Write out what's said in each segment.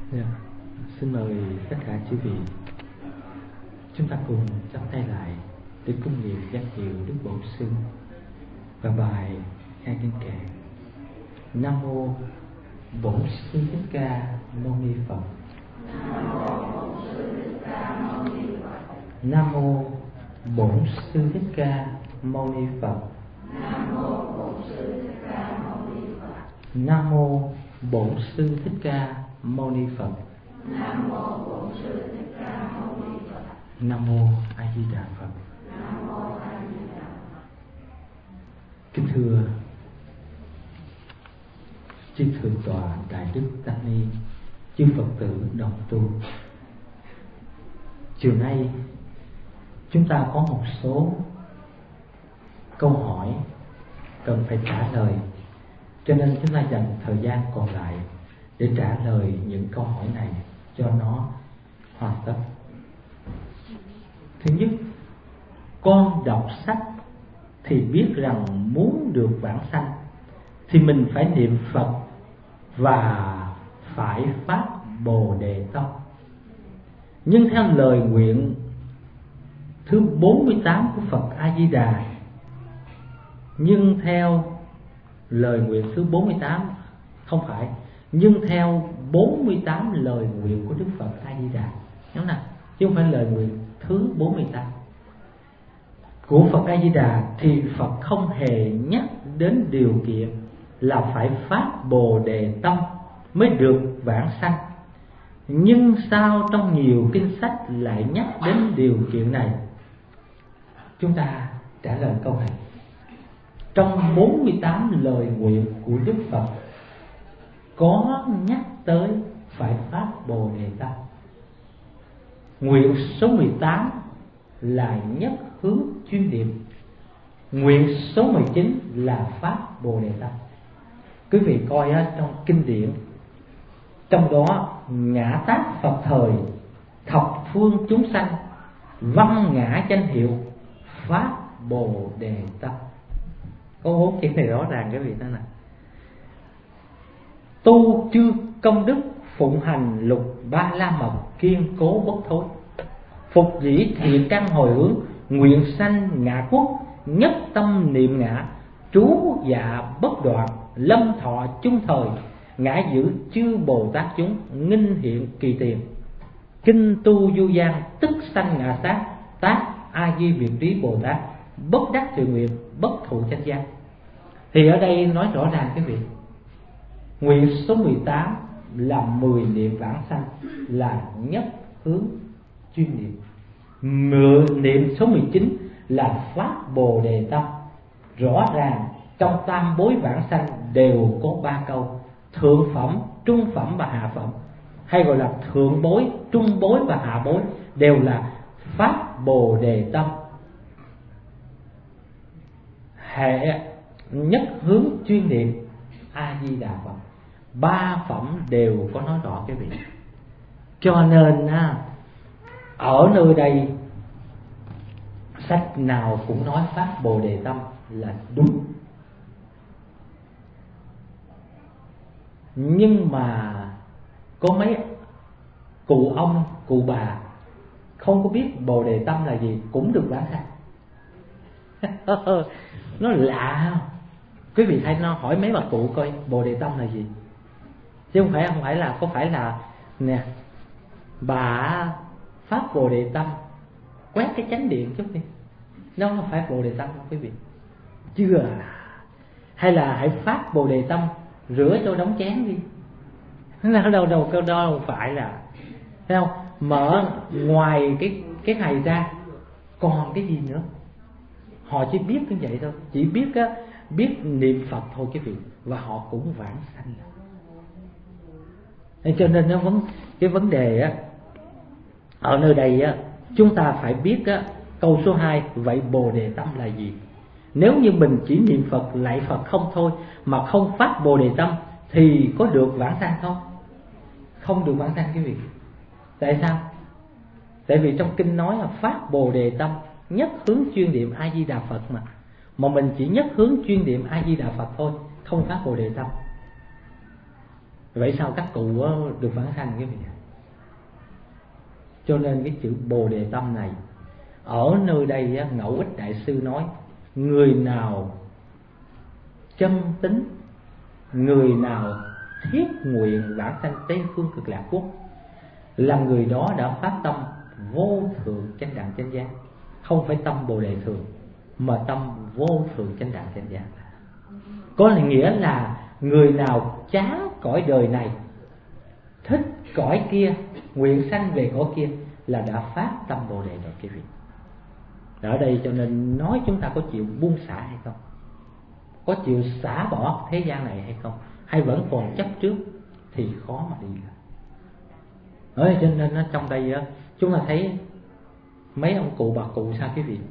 Dạ. Xin mời tất cả chư vị, chúng ta cùng chắp tay lại để cung niệm danh hiệu Đức Bổn Sư và bài hai kinh kệ. Nam mô Bổn Sư Thích Ca Mâu Ni Phật. Nam mô Bổn Sư Thích Ca Mâu Ni Phật. Nam mô Bổn Sư Thích Ca Mâu Ni Phật. Nam mô Bổn Sư Thích Ca Mâu Ni Phật. Nam mô A Di Đà Phật. Nam mô A Di Đà Phật. Kính thưa chư thượng tọa Đại Đức Tăng Ni, chư Phật tử đồng tu, chiều nay chúng ta có một số câu hỏi cần phải trả lời, cho nên chúng ta dành thời gian còn lại để trả lời những câu hỏi này cho nó hoàn tất. Thứ nhất, con đọc sách thì biết rằng muốn được vãng sanh thì mình phải niệm Phật và phải phát Bồ Đề tâm. Nhưng theo lời nguyện thứ 48 của Phật A Di Đà, nhưng theo lời nguyện thứ 48 không phải, nhưng theo 48 lời nguyện của Đức Phật A Di Đà, đúng nào, chứ không phải lời nguyện thứ 48 của Phật A Di Đà, thì Phật không hề nhắc đến điều kiện là phải phát Bồ Đề tâm mới được vãng sanh. Nhưng sao trong nhiều kinh sách lại nhắc đến điều kiện này? Chúng ta trả lời câu này. Trong 48 lời nguyện của Đức Phật có nhắc tới phải phát Bồ Đề tâm. Nguyện số 18 là nhất hướng chuyên niệm. Nguyện số 19 là phát Bồ Đề tâm. Quý vị coi trong kinh điển, trong đó ngã tát Phật thời, thập phương chúng sanh, văn ngã danh hiệu, phát Bồ Đề tâm. Có 4 chữ này rõ ràng, cái vị đó nè. Tu chư công đức, phụng hành lục ba la mật, kiên cố bất thối, phục dĩ thiện căn hồi hướng, nguyện sanh ngã quốc, nhất tâm niệm ngã, trú dạ bất đoạn, lâm thọ chung thời, ngã giữ chư Bồ Tát chúng, nghinh hiện kỳ tiền. Kinh tu du gian, tức sanh ngã sát, tác A Di Việt trí Bồ Tát, bất đắc thượng nguyện, bất thụ chánh giác. Thì ở đây nói rõ ràng cái việc nguyện số 18 là 10 niệm vãng sanh, là nhất hướng chuyên niệm. Niệm số 19 là phát Bồ Đề tâm. Rõ ràng trong tam bối vãng sanh đều có 3 câu: thượng phẩm, trung phẩm và hạ phẩm, hay gọi là thượng bối, trung bối và hạ bối, đều là phát Bồ Đề tâm. Hệ nhất hướng chuyên niệm A Di Đà Phật, 3 phẩm đều có nói rõ cái vị. Cho nên ở nơi đây sách nào cũng nói phát Bồ Đề tâm là đúng. Nhưng mà có mấy cụ ông, cụ bà không có biết Bồ Đề tâm là gì cũng được vãng sanh. Nó lạ không? Quý vị hãy hỏi mấy bà cụ coi Bồ Đề tâm là gì. Chứ không phải là có phải là nè, bà phát Bồ Đề tâm quét cái chánh điện chút đi, nó không phải Bồ Đề tâm không quý vị? Chưa à? Hay là hãy phát Bồ Đề tâm rửa cho đống chén đi, nó đâu không phải là, thấy không? Mở ngoài cái này ra còn cái gì nữa? Họ chỉ biết như vậy thôi, chỉ biết niệm Phật thôi quý vị, và họ cũng vãng sanh. Cho nên cái vấn đề ở nơi đây chúng ta phải biết câu số 2, vậy Bồ Đề tâm là gì? Nếu như mình chỉ niệm Phật lạy Phật không thôi mà không phát Bồ Đề tâm thì có được vãng sanh không? Không được vãng sanh quý vị. Tại sao? Tại vì trong kinh nói là phát Bồ Đề tâm, nhất hướng chuyên niệm A Di Đà Phật mà mình chỉ nhất hướng chuyên niệm A Di Đà Phật thôi, không phát Bồ Đề tâm. Vậy sao các cụ được vãng sanh cái vị? Cho nên cái chữ Bồ Đề Tâm này ở nơi đây Ngẫu Ích Đại Sư nói, người nào chân tín, người nào thiết nguyện vãng sanh Tây Phương Cực Lạc Quốc là người đó đã phát tâm vô thượng chánh đẳng chánh giác. Không phải tâm Bồ Đề thường, mà tâm vô thượng chánh đẳng chánh giác. Có nghĩa là người nào chán cõi đời này, thích cõi kia, nguyện sanh về cõi kia là đã phát tâm Bồ Đề rồi quý vị. Ở đây cho nên nói chúng ta có chịu buông xả hay không, có chịu xả bỏ thế gian này hay không, hay vẫn còn chấp trước thì khó mà đi được. Cho nên trong đây chúng ta thấy mấy ông cụ bà cụ sao quý vị,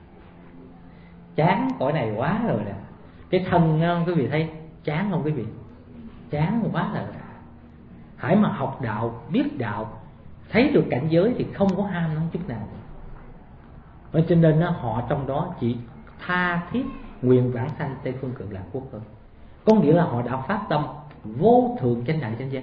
chán cõi này quá rồi nè. Cái thân quý vị thấy chán không quý vị? Chán quá rồi. Hãy mà học đạo, biết đạo, thấy được cảnh giới thì không có ham nó chút nào. Cho nên họ trong đó chỉ tha thiết nguyện vãng sanh Tây Phương Cực Lạc Quốc thôi. Có nghĩa là họ đã phát tâm vô thượng chánh đẳng chánh giác.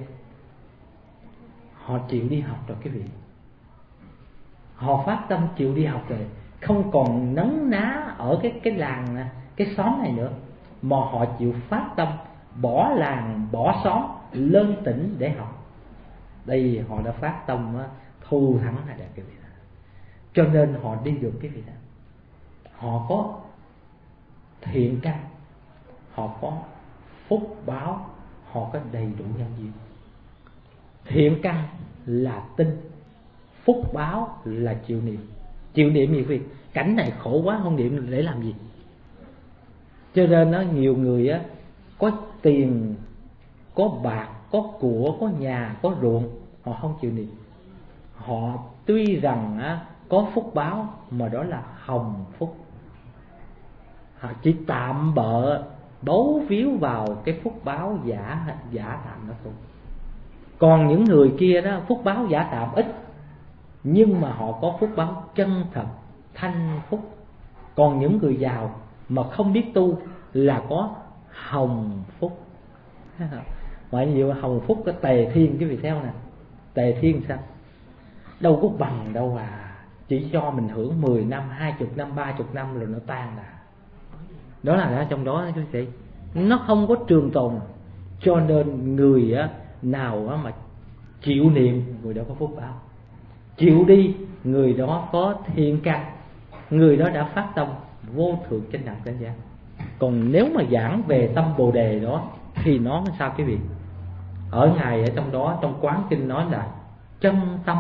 Họ chịu đi học rồi quý vị. Họ phát tâm chịu đi học rồi, không còn nấn ná ở cái làng, cái xóm này nữa, mà họ chịu phát tâm bỏ làng, bỏ xóm, lên tỉnh để học. Đây họ đã phát tâm thù thắng là đẹp quý vị. Cho nên họ đi được cái vị đó. Họ có thiện căn, họ có phúc báo, họ có đầy đủ nhân duyên. Thiện căn là tin, phúc báo là chịu niệm. Chịu niệm gì quý vị? Cảnh này khổ quá không niệm để làm gì? Cho nên nhiều người có tiền, có bạc, có của, có nhà, có ruộng, họ không chịu niệm. Họ tuy rằng có phúc báo mà đó là hồng phúc, họ chỉ tạm bợ bấu víu vào cái phúc báo giả tạm đó thôi. Còn những người kia đó, phúc báo giả tạm ít, nhưng mà họ có phúc báo chân thật, thanh phúc. Còn những người giàu mà không biết tu là có hồng phúc. Mà nhiều hồng phúc có tề thiên, cái vị theo nè. Tề thiên sao? Đâu có bằng đâu à. Chỉ cho mình hưởng 10 năm, 20 năm, 30 năm rồi nó tan là. Đó là ở trong đó quý vị. Nó không có trường tồn. Cho nên người nào mà chịu niệm, người đó có phúc báo. Chịu đi, người đó có thiện căn, người đó đã phát tâm vô thượng chánh đẳng chánh giác. Còn nếu mà giảng về tâm Bồ Đề đó thì nó sao quý vị? Ở Ngài ở trong đó, trong Quán Kinh nói là chân tâm,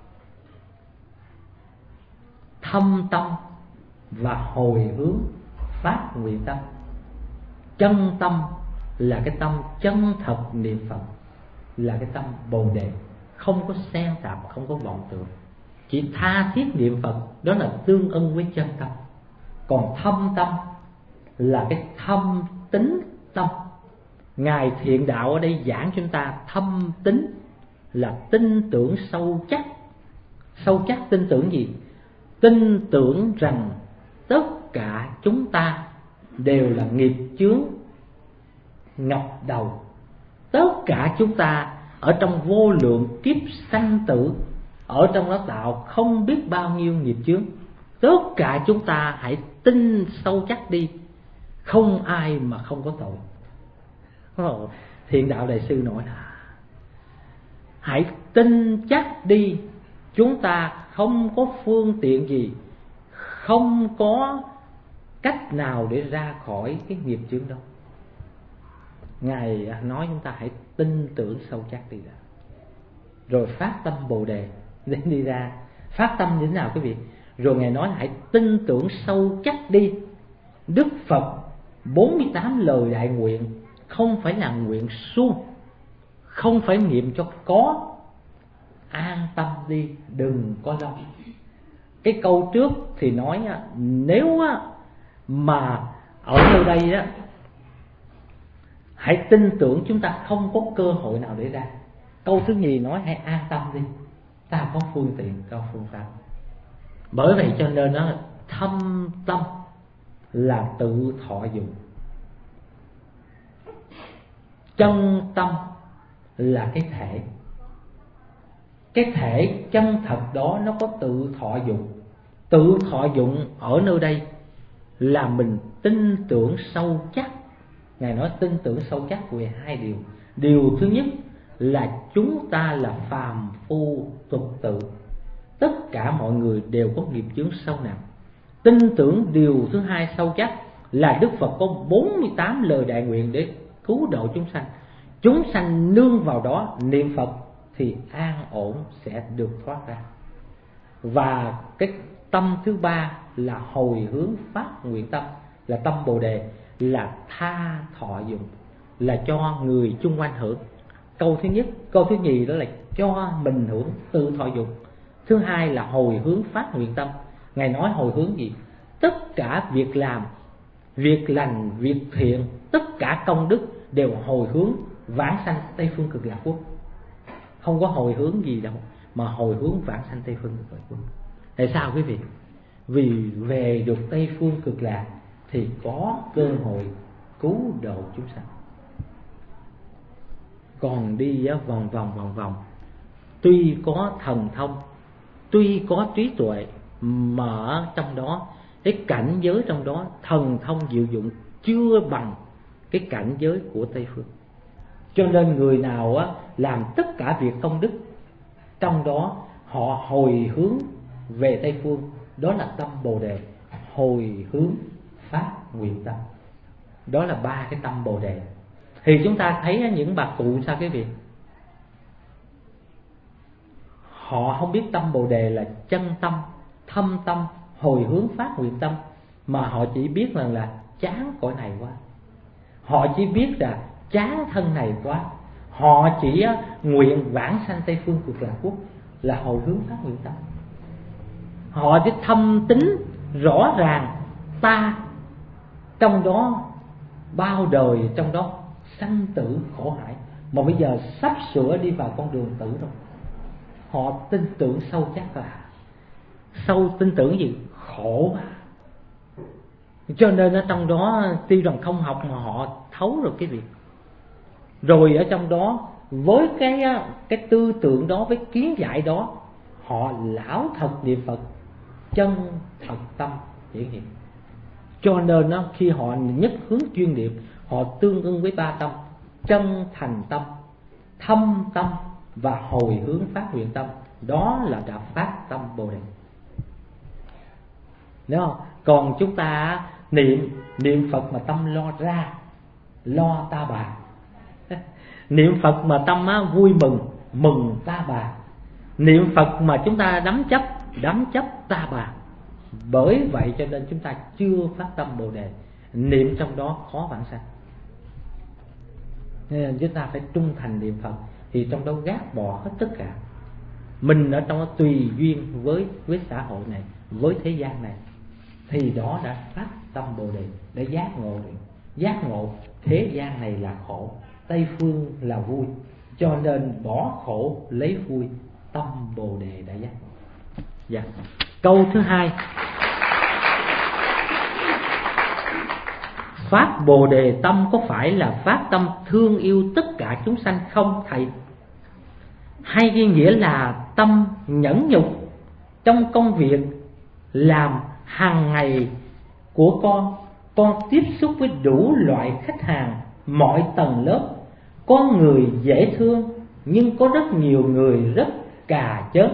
thâm tâm và hồi hướng phát nguyện tâm. Chân tâm là cái tâm chân thật niệm Phật, là cái tâm Bồ Đề, không có xen tạp, không có vọng tưởng, chỉ tha thiết niệm Phật, đó là tương ưng với chân tâm. Còn thâm tâm là cái thâm tín tâm. Ngài Thiện Đạo ở đây giảng chúng ta thâm tín là tin tưởng sâu chắc. Sâu chắc tin tưởng gì? Tin tưởng rằng tất cả chúng ta đều là nghiệp chướng ngập đầu. Tất cả chúng ta ở trong vô lượng kiếp sanh tử, ở trong đó tạo không biết bao nhiêu nghiệp chướng. Tất cả chúng ta hãy tin sâu chắc đi, không ai mà không có tội. Thiện Đạo Đại Sư nói là hãy tin chắc đi, chúng ta không có phương tiện gì, không có cách nào để ra khỏi cái nghiệp chướng đó. Ngài nói chúng ta hãy tin tưởng sâu chắc đi ra, rồi phát tâm Bồ Đề để đi ra. Phát tâm như thế nào quý vị? Rồi Ngài nói hãy tin tưởng sâu chắc đi. Đức Phật 48 lời đại nguyện không phải là nguyện suông, không phải niệm cho có. An tâm đi, đừng có lo. Cái câu trước thì nói nếu mà ở nơi đây đó, hãy tin tưởng chúng ta không có cơ hội nào để ra. Câu thứ nhì nói hãy an tâm đi, ta có phương tiện, có phương pháp. Bởi vậy cho nên nó thâm tâm là tự thọ dụng, chân tâm là cái thể. Cái thể chân thật đó nó có tự thọ dụng. Tự thọ dụng ở nơi đây là mình tin tưởng sâu chắc. Ngài nói tin tưởng sâu chắc về hai điều. Điều thứ nhất là chúng ta là phàm phu tục tử, tất cả mọi người đều có nghiệp chướng sâu nặng. Tin tưởng điều thứ hai sâu chắc là Đức Phật có 48 lời đại nguyện để cứu độ chúng sanh. Chúng sanh nương vào đó niệm Phật thì an ổn sẽ được thoát ra. Và cái tâm thứ ba là hồi hướng phát nguyện tâm, là tâm Bồ Đề, là tha thọ dụng, là cho người chung quanh hưởng. Câu thứ nhất, câu thứ nhì đó là cho mình hưởng tự thọ dụng. Thứ hai là hồi hướng phát nguyện tâm. Ngài nói hồi hướng gì? Tất cả việc làm, việc lành, việc thiện, tất cả công đức đều hồi hướng vãng sanh Tây Phương Cực Lạc Quốc. Không có hồi hướng gì đâu, mà hồi hướng vãng sanh Tây Phương Cực Lạc Quốc. Tại sao quý vị? Vì về được Tây Phương Cực Lạc thì có cơ hội cứu độ chúng sanh. Còn đi vòng vòng, tuy có thần thông, tuy có trí tuệ, mà ở trong đó cái cảnh giới trong đó thần thông diệu dụng chưa bằng cái cảnh giới của Tây Phương. Cho nên người nào làm tất cả việc công đức, trong đó họ hồi hướng về Tây Phương, đó là tâm Bồ Đề. Hồi hướng phát nguyện tâm, đó là ba cái tâm Bồ Đề. Thì chúng ta thấy những bà cụ sao quý vị? Họ không biết tâm Bồ Đề là chân tâm, thâm tâm, hồi hướng phát nguyện tâm, mà họ chỉ biết là chán cõi này quá, họ chỉ biết là chán thân này quá, họ chỉ nguyện vãng sanh Tây Phương Cực Lạc Quốc, là hồi hướng phát nguyện tâm. Họ chỉ thâm tín rõ ràng ta trong đó bao đời, trong đó sanh tử khổ hải, mà bây giờ sắp sửa đi vào con đường tử rồi. Họ tin tưởng sâu chắc là sâu tin tưởng gì? Khổ mà. Cho nên ở trong đó tuy rằng không học mà họ thấu rồi cái việc. Rồi ở trong đó với cái tư tưởng đó, với kiến giải đó, họ lão thật niệm Phật, chân thật tâm hiển hiện. Cho nên khi họ nhất hướng chuyên niệm, họ tương ưng với ba tâm: chân thành tâm, thâm tâm và hồi hướng phát nguyện tâm. Đó là đã phát tâm Bồ Đề. Đúng không? Còn chúng ta niệm Phật mà tâm lo ra, lo ta bà. Niệm Phật mà tâm vui mừng ta bà. Niệm Phật mà chúng ta đắm chấp ta bà. Bởi vậy cho nên chúng ta chưa phát tâm Bồ Đề, niệm trong đó khó vãng sanh. Nên chúng ta phải trung thành niệm Phật, thì trong đó gác bỏ hết tất cả. Mình ở trong đó tùy duyên với xã hội này, với thế gian này, thì đó đã phát tâm Bồ Đề, để giác ngộ được. Giác ngộ thế gian này là khổ, Tây Phương là vui, cho nên bỏ khổ lấy vui, tâm Bồ Đề đã giác ngộ. Dạ. Câu thứ hai, phát Bồ Đề tâm có phải là phát tâm thương yêu tất cả chúng sanh không thầy? Hay cái nghĩa là tâm nhẫn nhục trong công việc làm hàng ngày của con tiếp xúc với đủ loại khách hàng, mọi tầng lớp. Có người dễ thương, nhưng có rất nhiều người rất cà chớp.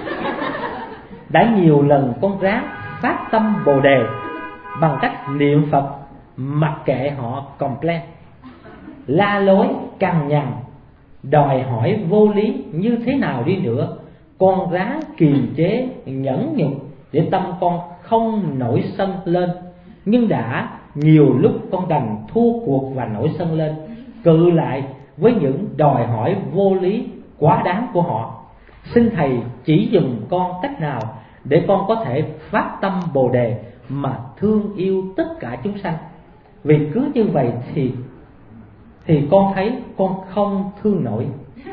Đã nhiều lần con ráng phát tâm Bồ Đề bằng cách niệm Phật, mặc kệ họ complain, la lối, cằn nhằn, đòi hỏi vô lý như thế nào đi nữa, con ráng kiềm chế, nhẫn nhục để tâm con không nổi sân lên. Nhưng đã nhiều lúc con đành thua cuộc và nổi sân lên, cự lại với những đòi hỏi vô lý quá đáng của họ. Xin Thầy chỉ dùm con cách nào để con có thể phát tâm Bồ Đề mà thương yêu tất cả chúng sanh. Vì cứ như vậy thì con thấy con không thương nổi,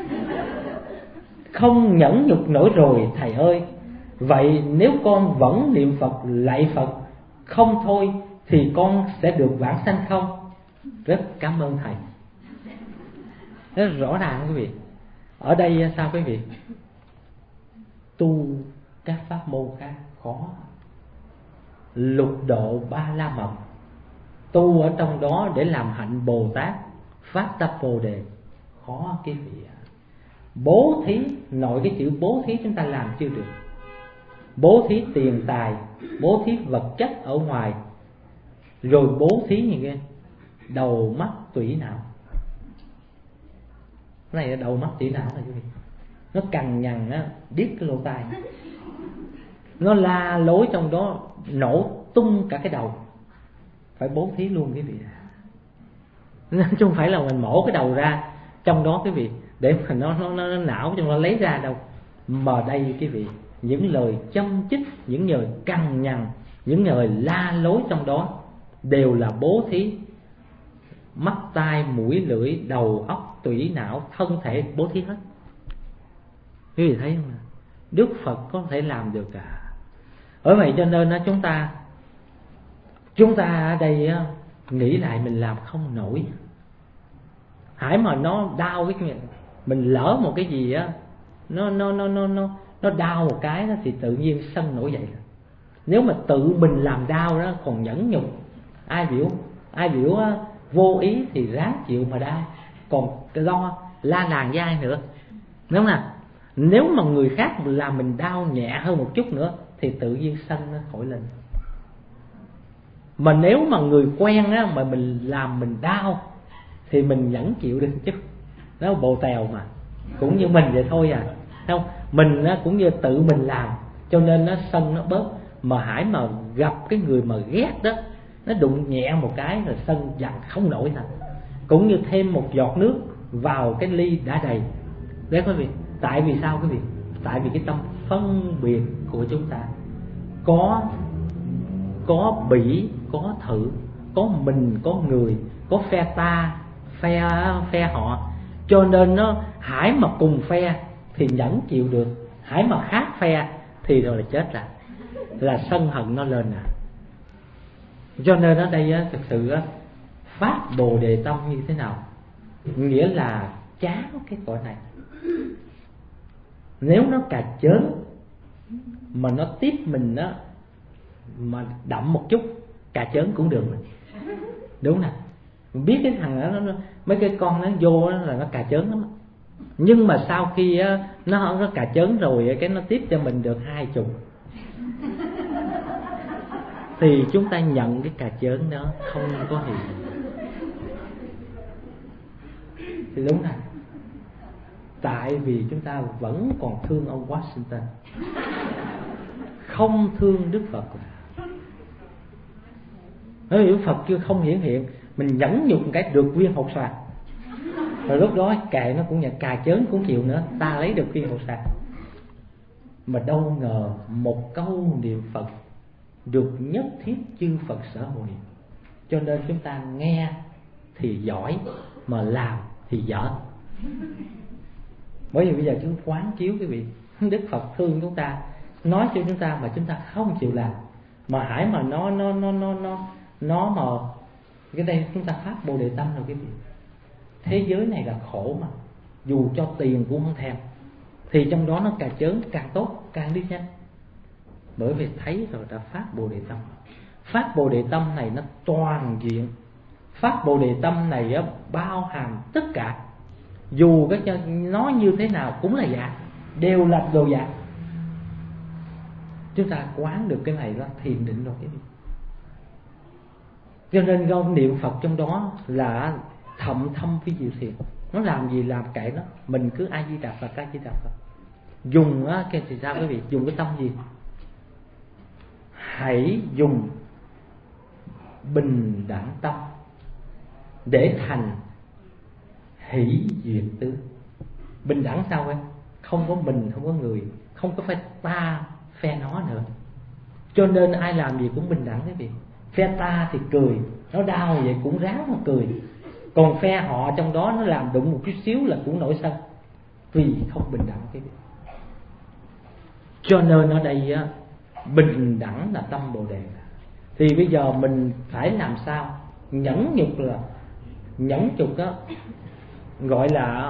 không nhẫn nhục nổi rồi Thầy ơi. Vậy nếu con vẫn niệm Phật lạy Phật không thôi, thì con sẽ được vãng sanh không? Rất cảm ơn Thầy. Rất rõ ràng quý vị. Ở đây sao quý vị? Tu các pháp môn khác khó. Lục độ ba la mật, tu ở trong đó để làm hạnh Bồ Tát, phát tâm Bồ Đề khó quý vị ạ. Bố thí, nội cái chữ bố thí chúng ta làm chưa được. Bố thí tiền tài, bố thí vật chất ở ngoài, rồi bố thí như cái đầu mắt tủy não. Cái này là đầu mắt tủy não này quý vị. Nó cằn nhằn á, điếc cái lỗ tai, nó la lối trong đó, nổ tung cả cái đầu. Phải bố thí luôn quý vị. Chứ không phải là mình mổ cái đầu ra trong đó quý vị, để mà nó não trong nó lấy ra đâu. Mà đây quý vị, những lời châm chích, những lời cằn nhằn, những lời la lối trong đó đều là bố thí. Mắt tai mũi lưỡi đầu óc tủy não thân thể bố thí hết. Quý vị thấy không? Đức Phật có thể làm được cả. Bởi vậy cho nên chúng ta ở đây nghĩ lại mình làm không nổi. Hãy mà nó đau cái mình lỡ một cái gì á, nó đau một cái đó, thì tự nhiên sân nổi dậy. Nếu mà tự mình làm đau đó còn nhẫn nhục, ai biểu vô ý thì ráng chịu mà đau, còn lo la làng với ai nữa, đúng không nào? Nếu mà người khác làm mình đau nhẹ hơn một chút nữa thì tự nhiên sân nó khỏi lên. Mà nếu mà người quen á, mà mình làm mình đau thì mình nhẫn chịu được chứ. Đó là bồ tèo mà, cũng như mình vậy thôi à. Không, mình cũng như tự mình làm, cho nên nó sân nó bớt. Mà hãy mà gặp cái người mà ghét đó, nó đụng nhẹ một cái rồi sân dằn không nổi thành. Cũng như thêm một giọt nước vào cái ly đã đầy. Đấy quý vị. Tại vì sao quý vị? Tại vì cái tâm phân biệt của chúng ta có bỉ, có thử, có mình, có người, có phe ta, phe họ. Cho nên nó hãy mà cùng phe thì nhẫn chịu được, hãy mà khác phe thì rồi là chết rồi, là sân hận nó lên à. Cho nên ở đây thực sự phát Bồ Đề tâm như thế nào? Nghĩa là chán cái cõi này. Nếu nó cà chớn mà nó tiếp mình đó, mà đậm một chút cà chớn cũng được, đúng nè. Mình biết cái thằng đó, mấy cái con nó vô đó là nó cà chớn lắm. Nhưng mà sau khi nó cà chớn rồi, cái nó tiếp cho mình được 20 thì chúng ta nhận cái cà chớn đó không có gì. Thì đúng rồi. Tại vì chúng ta vẫn còn thương ông Washington, không thương Đức Phật. Nói Đức Phật chưa không hiển hiện, mình nhẫn nhục cái được viên hột xoàn. Rồi lúc đó kệ nó cũng nhận, cà chớn cũng chịu nữa, ta lấy được viên hột xoàn. Mà đâu ngờ một câu niệm Phật được nhất thiết chư Phật sở hộ niệm. Cho nên chúng ta nghe thì giỏi, mà làm thì dở. Bởi vì bây giờ chúng quán chiếu quý vị, Đức Phật thương chúng ta, nói cho chúng ta mà chúng ta không chịu làm. Mà hãy mà nó mà cái đây chúng ta phát Bồ Đề tâm rồi quý vị. Thế giới này là khổ mà, dù cho tiền cũng không thèm, thì trong đó nó càng chớn càng tốt, càng đi nhanh. Bởi vì thấy rồi đã phát Bồ Đề tâm. Phát Bồ Đề tâm này nó toàn diện. Phát Bồ Đề tâm này bao hàm tất cả. Dù cái nó như thế nào cũng là giả, đều là đồ giả. Chúng ta quán được cái này đó thiền định rồi cái gì. Cho nên câu niệm Phật trong đó là thậm thâm phi diệu thiền. Nó làm gì làm kệ nó, mình cứ A Di Đà Phật, A Di Đà Phật. Dùng cái thì sao quý vị? Dùng cái tâm gì? Hãy dùng bình đẳng tâm để thành hỷ duyệt tứ. Bình đẳng sao em? Không có mình, không có người, không có phải ta phe nó nữa. Cho nên ai làm gì cũng bình đẳng cái gì. Phe ta thì cười, nó đau vậy cũng ráng mà cười. Còn phe họ trong đó nó làm đụng một chút xíu là cũng nổi sân, vì không bình đẳng cái gì. Cho nên ở đây bình đẳng là tâm Bồ Đề. Thì bây giờ mình phải làm sao? Nhẫn nhục là nhẫn nhục đó, gọi là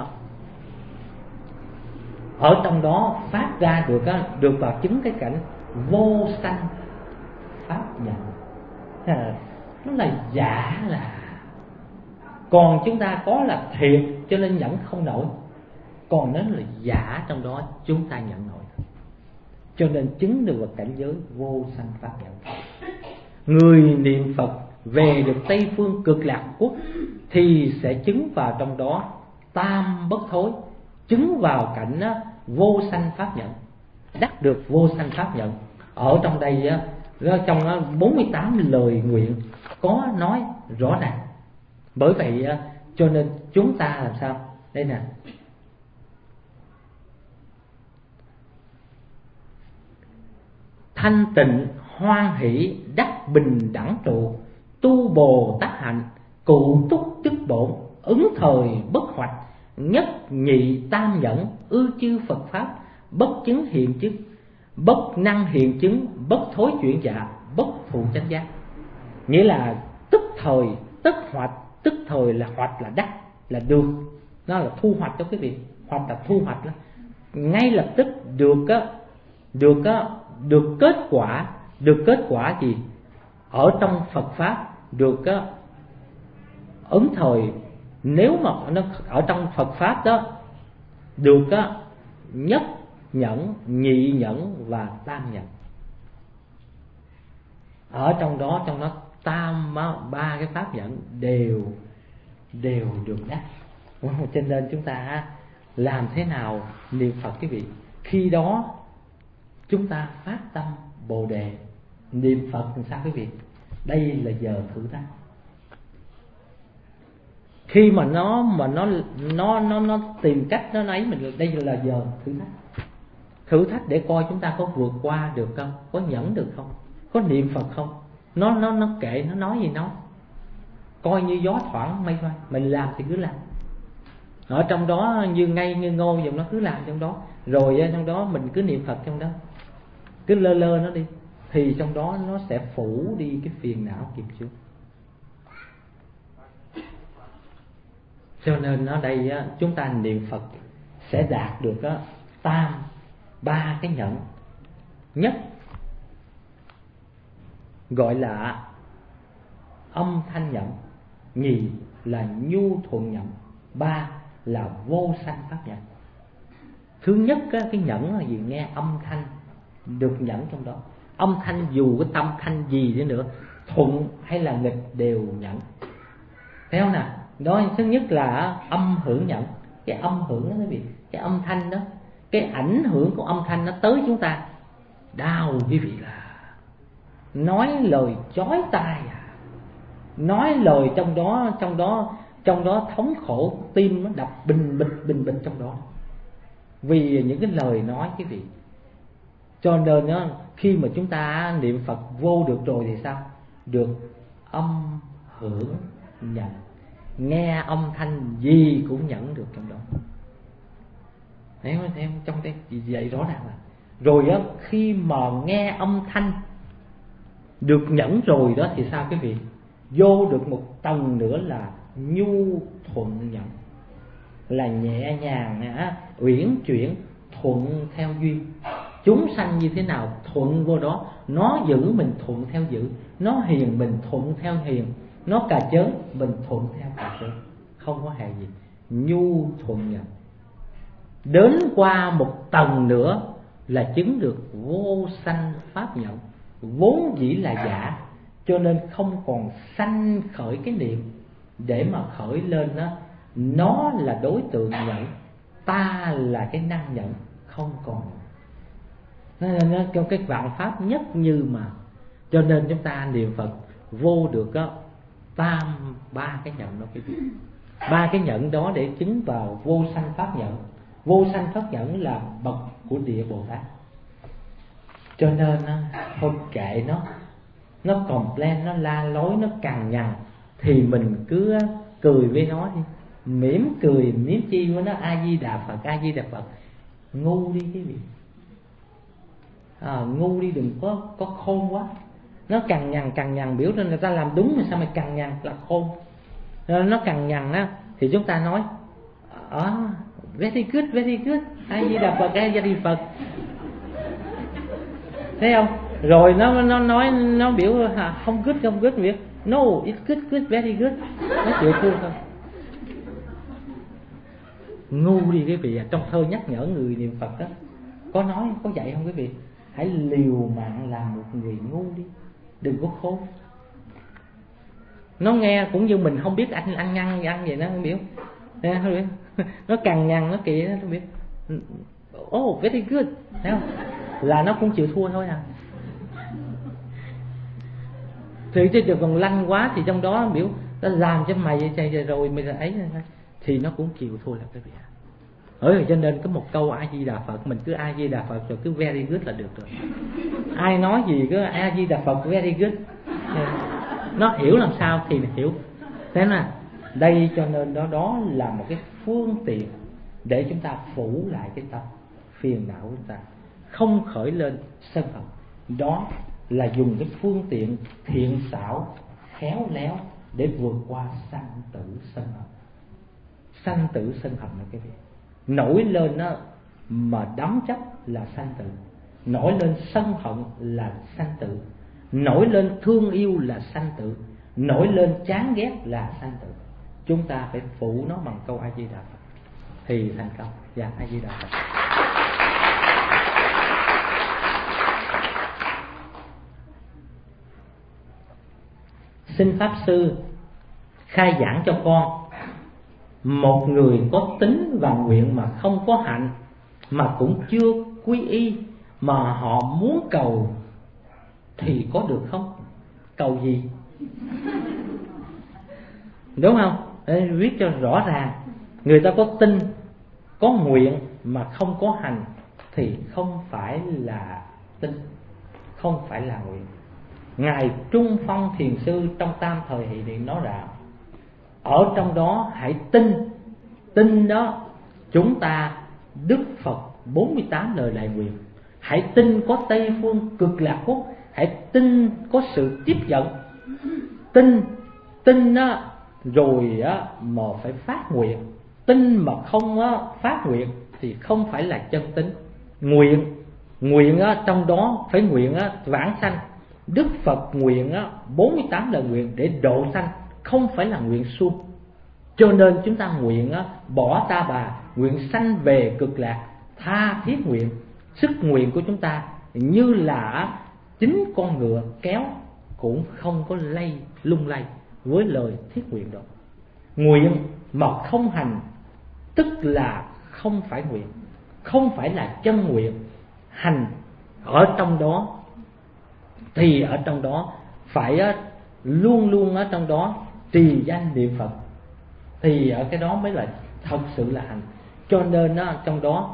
ở trong đó phát ra được vào chứng cái cảnh vô sanh pháp nhận. Nó là giả là, còn chúng ta có là thiệt cho nên nhận không nổi, còn nó là giả trong đó chúng ta nhận nổi. Cho nên chứng được vào cảnh giới vô sanh pháp nhận. Người niệm Phật về được Tây Phương Cực Lạc Quốc thì sẽ chứng vào trong đó tam bất thối, chứng vào cảnh vô sanh pháp nhận, đắc được vô sanh pháp nhận. Ở trong đây trong 48 lời nguyện có nói rõ ràng. Bởi vậy cho nên chúng ta làm sao? Đây nè, thanh tịnh hoan hỷ đắc bình đẳng trụ, tu Bồ Tát hạnh cụ túc chức bổn, ứng thời bất hoạch, nhất nhị tam nhẫn, ư chư Phật pháp, bất chứng hiện chức, bất năng hiện chứng, bất thối chuyển dạ, bất phụ chánh giác. Nghĩa là tức thời tức hoạch, tức thời là hoạch là đắc, là được, nó là thu hoạch cho quý vị, hoạch là thu hoạch đó. Ngay lập tức được kết quả gì? Ở trong Phật pháp được ứng thời. Nếu mà nó ở trong Phật pháp đó được nhất nhẫn, nhị nhẫn và tam nhẫn. Ở trong đó tam ba cái pháp nhẫn đều được đắc. Cho nên chúng ta làm thế nào niệm Phật quý vị? Khi đó chúng ta phát tâm Bồ Đề niệm Phật làm sao quý vị? Đây là giờ thử thách. Khi mà nó tìm cách nó lấy mình, đây là giờ thử thách để coi chúng ta có vượt qua được không, có nhẫn được không, có niệm Phật không. Nó kệ, nó nói gì nói, coi như gió thoảng mây bay, mình làm thì cứ làm. Ở trong đó như ngây như ngô dùm nó cứ làm trong đó, rồi trong đó mình cứ niệm Phật trong đó, cứ lơ nó đi, thì trong đó nó sẽ phủ đi cái phiền não kiềm chướng. Cho nên ở đây chúng ta niệm Phật sẽ đạt được ba cái nhẫn. Nhất gọi là âm thanh nhẫn, nhì là nhu thuận nhẫn, ba là vô sanh pháp nhẫn. Thứ nhất cái nhẫn là gì? Nghe âm thanh được nhẫn trong đó. Âm thanh dù cái tâm thanh gì đi nữa, thuận hay là nghịch đều nhẫn. Thấy không nào? Đó, thứ nhất là âm hưởng nhẫn. Cái âm hưởng đó quý vị, cái âm thanh đó, cái ảnh hưởng của âm thanh nó tới chúng ta đau quý vị, là nói lời chói tai nói lời trong đó thống khổ, tim nó đập bình bịch trong đó vì những cái lời nói quý vị. Cho nên khi mà chúng ta niệm Phật vô được rồi thì sao? Được âm hưởng nhận, nghe âm thanh gì cũng nhận được trong đó. Thấy không? Trong cái vậy rõ ràng là rồi khi mà nghe âm thanh được nhẫn rồi đó thì sao quý vị? Vô được một tầng nữa là nhu thuận nhẫn, là nhẹ nhàng uyển chuyển, thuận theo duyên. Chúng sanh như thế nào thuận vô đó, nó giữ mình thuận theo giữ, nó hiền mình thuận theo hiền, nó cà chớn mình thuận theo cà chớn, không có hề gì. Nhu thuận nhận. Đến qua một tầng nữa là chứng được vô sanh pháp nhận, vốn dĩ là giả, cho nên không còn sanh khởi cái niệm để mà khởi lên nó là đối tượng nhận, ta là cái năng nhận, không còn. Nên nó trong cái vạn pháp nhất như mà, cho nên chúng ta niệm Phật vô được ba cái nhận đó quý vị. Ba cái nhận đó để chứng vào vô sanh pháp nhận. Vô sanh pháp nhận là bậc của địa Bồ Tát. Cho nên thôi kệ nó complain, nó la lối, nó cằn nhằn thì mình cứ cười với nó đi, mỉm cười mỉm chi với nó, A Di Đà Phật, A Di Đà Phật. Ngu đi quý vị, ngu đi, đừng có khôn quá. Nó cằn nhằn biểu cho người ta làm đúng mà sao mày cằn nhằn là khôn. Nó cằn nhằn thì chúng ta nói Very good. A Di Đà Phật, A Di Đà Phật. Thấy không? Rồi nó nói, nó biểu không good việc. No, it's good, very good. Nó chịu thua không? Ngu đi quý vị. Trong thơ nhắc nhở người niệm Phật đó, có nói, có dạy không quý vị? Hãy liều mạng làm một người ngu đi, đừng có khôn. Nó nghe cũng như mình không biết ăn nhăn vậy, nó không biết. Nó cằn nhằn, nó kìa, nó không biết. Oh, very good. Thấy không? Là nó cũng chịu thua thôi à. Thì chứ đừng còn lanh quá thì trong đó biểu nó làm cho mày chạy rồi mày ấy thì nó cũng chịu thua là quý vị ạ. Cho nên có một câu A Di Đà Phật, mình cứ A Di Đà Phật rồi cứ very good là được rồi. Ai nói gì cứ A Di Đà Phật very good. Nó hiểu làm sao thì hiểu. Thế là đây cho nên đó là một cái phương tiện để chúng ta phủ lại cái tâm phiền não của chúng ta, không khởi lên sân hận. Đó là dùng cái phương tiện thiện xảo khéo léo để vượt qua sanh tử sân hận. Sanh tử sân hận là cái gì? Nổi lên đó mà đắm chấp là sanh tử, nổi lên sân hận là sanh tử, nổi lên thương yêu là sanh tử, nổi lên chán ghét là sanh tử. Chúng ta phải phủ nó bằng câu A Di Đà Phật thì thành công. Dạ, A Di Đà Phật. Xin Pháp Sư khai giảng cho con. Một người có tính và nguyện mà không có hạnh, mà cũng chưa quy y, mà họ muốn cầu thì có được không? Cầu gì? Đúng không? Để viết cho rõ ràng. Người ta có tin, có nguyện mà không có hành thì không phải là tin, không phải là nguyện. Ngài Trung Phong Thiền Sư trong Tam Thời Hệ Điện nói rằng ở trong đó hãy tin đó chúng ta Đức Phật 48 lời đại nguyện. Hãy tin có Tây Phương Cực Lạc Quốc. Hãy tin có sự tiếp dẫn. Tin đó rồi mà phải phát nguyện. Tin mà không phát nguyện thì không phải là chân tín. Nguyện trong đó phải nguyện vãng sanh. Đức Phật nguyện 48 lời nguyện để độ sanh, không phải là nguyện suông. Cho nên chúng ta nguyện bỏ ta bà, nguyện sanh về cực lạc, tha thiết nguyện. Sức nguyện của chúng ta như là chính con ngựa kéo cũng không có lung lay với lời thiết nguyện đó. Nguyện mà không hành tức là không phải nguyện, không phải là chân nguyện. Hành ở trong đó thì ở trong đó phải luôn luôn ở trong đó trì danh niệm Phật, thì ở cái đó mới là thật sự là hành. Cho nên trong đó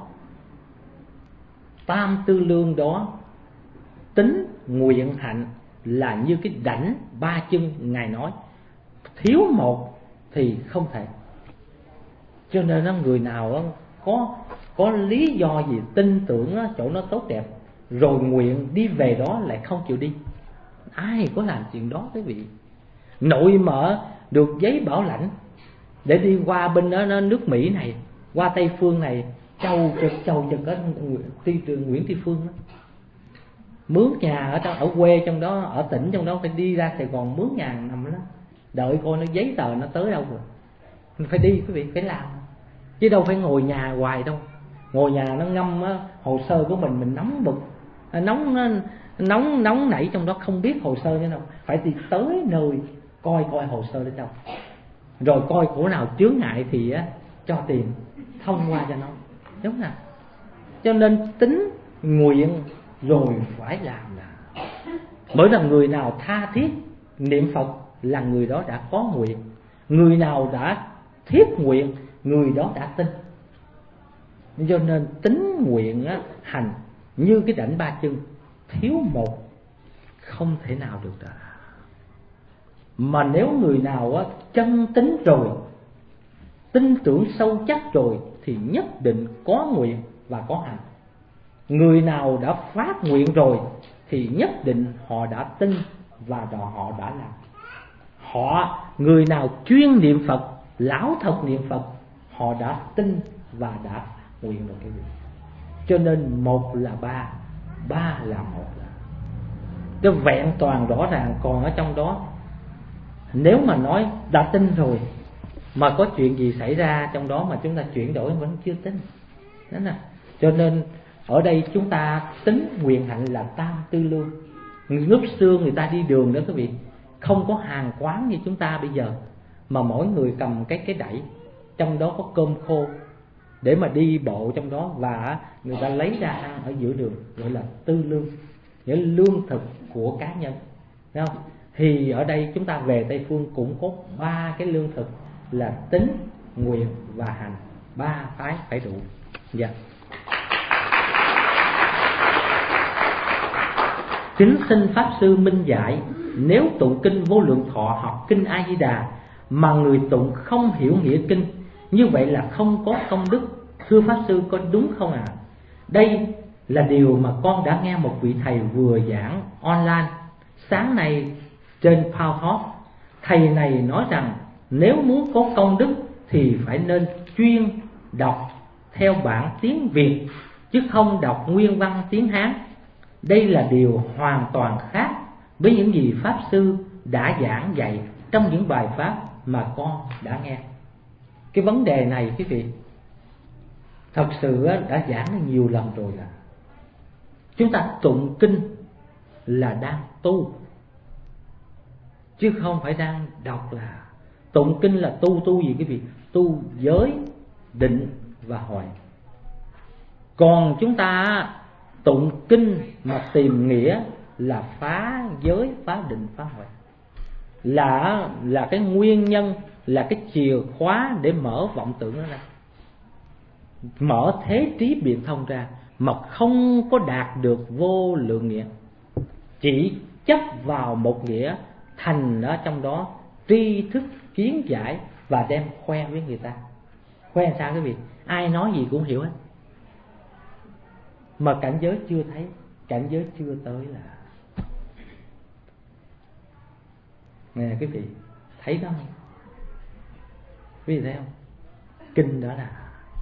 tam tư lương đó, tính nguyện hạnh là như cái đảnh ba chân Ngài nói, thiếu một thì không thể. Cho nên người nào có lý do gì tin tưởng chỗ nó tốt đẹp rồi nguyện đi về đó lại không chịu đi, ai có làm chuyện đó quý vị. Nội mở được giấy bảo lãnh để đi qua bên đó, nước Mỹ này, qua Tây Phương này, châu trực ở Nguyễn Tri Phương đó. Mướn nhà ở quê trong đó, ở tỉnh trong đó, phải đi ra Sài Gòn mướn nhà nằm đó, đợi coi nó giấy tờ nó tới đâu rồi. Mình phải đi quý vị, phải làm, chứ đâu phải ngồi nhà hoài đâu. Ngồi nhà nó ngâm hồ sơ của mình nóng bực, nóng nảy trong đó, không biết hồ sơ như nào. Phải đi tới nơi coi hồ sơ đến đâu, rồi coi chỗ nào chướng ngại thì cho tiền thông qua cho nó, đúng không? Cho nên tính nguyện rồi phải làm là bởi là người nào tha thiết niệm Phật là người đó đã có nguyện, người nào đã thiết nguyện người đó đã tin. Cho nên tính nguyện hành như cái đảnh ba chân, thiếu một không thể nào được đó. Mà nếu người nào chân tính rồi, tin tưởng sâu chắc rồi thì nhất định có nguyện và có hành. Người nào đã phát nguyện rồi thì nhất định họ đã tin và họ đã làm. Người nào chuyên niệm Phật, lão thật niệm Phật, họ đã tin và đã nguyện rồi cái gì. Cho nên một là ba, ba là một, là cái vẹn toàn rõ ràng còn ở trong đó. Nếu mà nói đã tin rồi mà có chuyện gì xảy ra trong đó mà chúng ta chuyển đổi vẫn chưa tin. Đó nè. Cho nên ở đây chúng ta tính nguyện hạnh là tam tư lương. Lúc xưa người ta đi đường đó quý vị, không có hàng quán như chúng ta bây giờ, mà mỗi người cầm cái đẩy, trong đó có cơm khô để mà đi bộ trong đó, và người ta lấy ra ăn ở giữa đường, gọi là tư lương, nghĩa là lương thực của cá nhân. Thấy không? Thì ở đây chúng ta về Tây Phương cũng có ba cái lương thực là tín, nguyện và hành, ba phái phải đủ. Dạ. Kính xin Pháp Sư minh giải, nếu tụng kinh Vô Lượng Thọ hoặc kinh A Di Đà mà người tụng không hiểu nghĩa kinh, như vậy là không có công đức, thưa Pháp Sư có đúng không ạ? Đây là điều mà con đã nghe một vị thầy vừa giảng online sáng nay trên PowerTalk. Thầy này nói rằng nếu muốn có công đức thì phải nên chuyên đọc theo bản tiếng Việt, chứ không đọc nguyên văn tiếng Hán. Đây là điều hoàn toàn khác với những gì Pháp Sư đã giảng dạy trong những bài pháp mà con đã nghe. Cái vấn đề này quý vị, thật sự đã giảng nhiều lần rồi, là chúng ta tụng kinh là đang tu, chứ không phải đang đọc. Là tụng kinh là tu gì quý vị? Tu giới, định và huệ. Còn chúng ta tụng kinh mà tìm nghĩa là phá giới, phá định, phá huệ, là cái nguyên nhân, là cái chìa khóa để mở vọng tưởng ra, mở thế trí biện thông ra, mà không có đạt được vô lượng nghĩa, chỉ chấp vào một nghĩa, thành ở trong đó tri thức kiến giải và đem khoe với người ta. Khoe sao quý vị? Ai nói gì cũng hiểu hết, mà cảnh giới chưa thấy, cảnh giới chưa tới. Là nè quý vị thấy đó không? Quý vị thấy không? Kinh đó là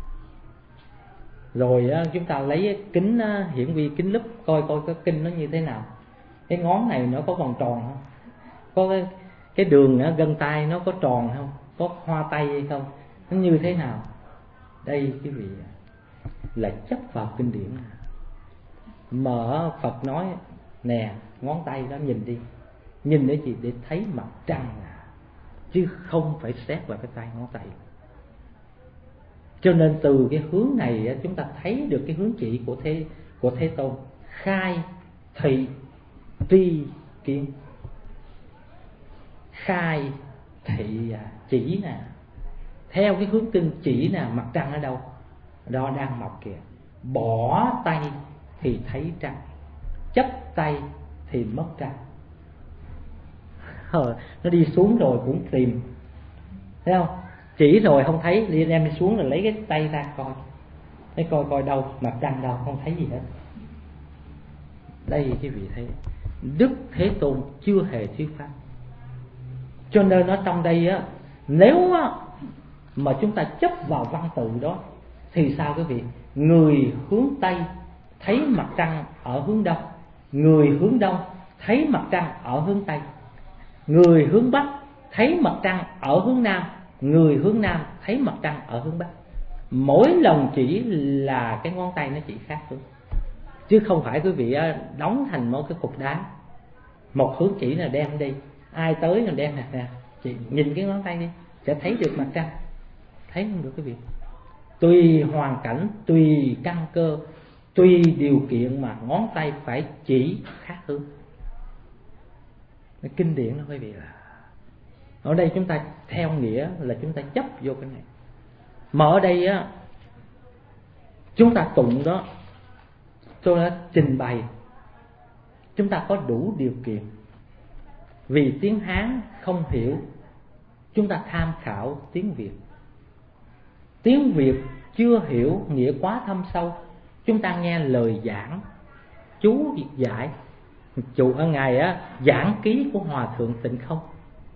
rồi chúng ta lấy kính hiển vi, kính lúp coi cái kinh nó như thế nào. Cái ngón này nó có vòng tròn không? Có cái đường gân tay nó có tròn không? Có hoa tay hay không? Nó như thế nào? Đây quý vị là chấp vào kinh điển. Mà Phật nói nè, ngón tay đó nhìn đi, nhìn để gì? Để thấy mặt trăng chứ không phải xét vào cái tay ngón tay. Cho nên từ cái hướng này chúng ta thấy được cái hướng chỉ của Thế Tôn: khai, thị, tri, kiến. Khai, thị, chỉ nè, theo cái hướng kinh chỉ nè, mặt trăng ở đâu? Đó đang mọc kìa. Bỏ tay thì thấy trăng, chấp tay thì mất trăng. Nó đi xuống rồi cũng tìm, thấy không? Chỉ rồi không thấy, đi đem đi xuống rồi lấy cái tay ra coi, thấy coi đâu, mặt trăng đâu, không thấy gì hết. Đây quý vị thấy Đức Thế Tôn chưa hề thuyết pháp. Cho nên ở trong đây nếu mà chúng ta chấp vào văn tự đó thì sao quý vị? Người hướng Tây thấy mặt trăng ở hướng Đông, người hướng Đông thấy mặt trăng ở hướng Tây, người hướng Bắc thấy mặt trăng ở hướng Nam, người hướng Nam thấy mặt trăng ở hướng Bắc. Mỗi lần chỉ là cái ngón tay nó chỉ khác hướng, chứ không phải quý vị đóng thành một cái cục đá. Một hướng chỉ là đem đi, ai tới là đem nè, chị nhìn cái ngón tay đi sẽ thấy được mặt trăng. Thấy không được quý vị? Tùy hoàn cảnh, tùy căn cơ, tùy điều kiện mà ngón tay phải chỉ khác hướng. Kinh điển đó quý vị. Là ở đây chúng ta theo nghĩa là chúng ta chấp vô cái này. Mà ở đây chúng ta tụng đó, tôi đã trình bày, chúng ta có đủ điều kiện. Vì tiếng Hán không hiểu, chúng ta tham khảo tiếng Việt. Tiếng Việt chưa hiểu nghĩa quá thâm sâu, chúng ta nghe lời giảng, chú giải, ngài giảng ký của Hòa Thượng Tịnh Không.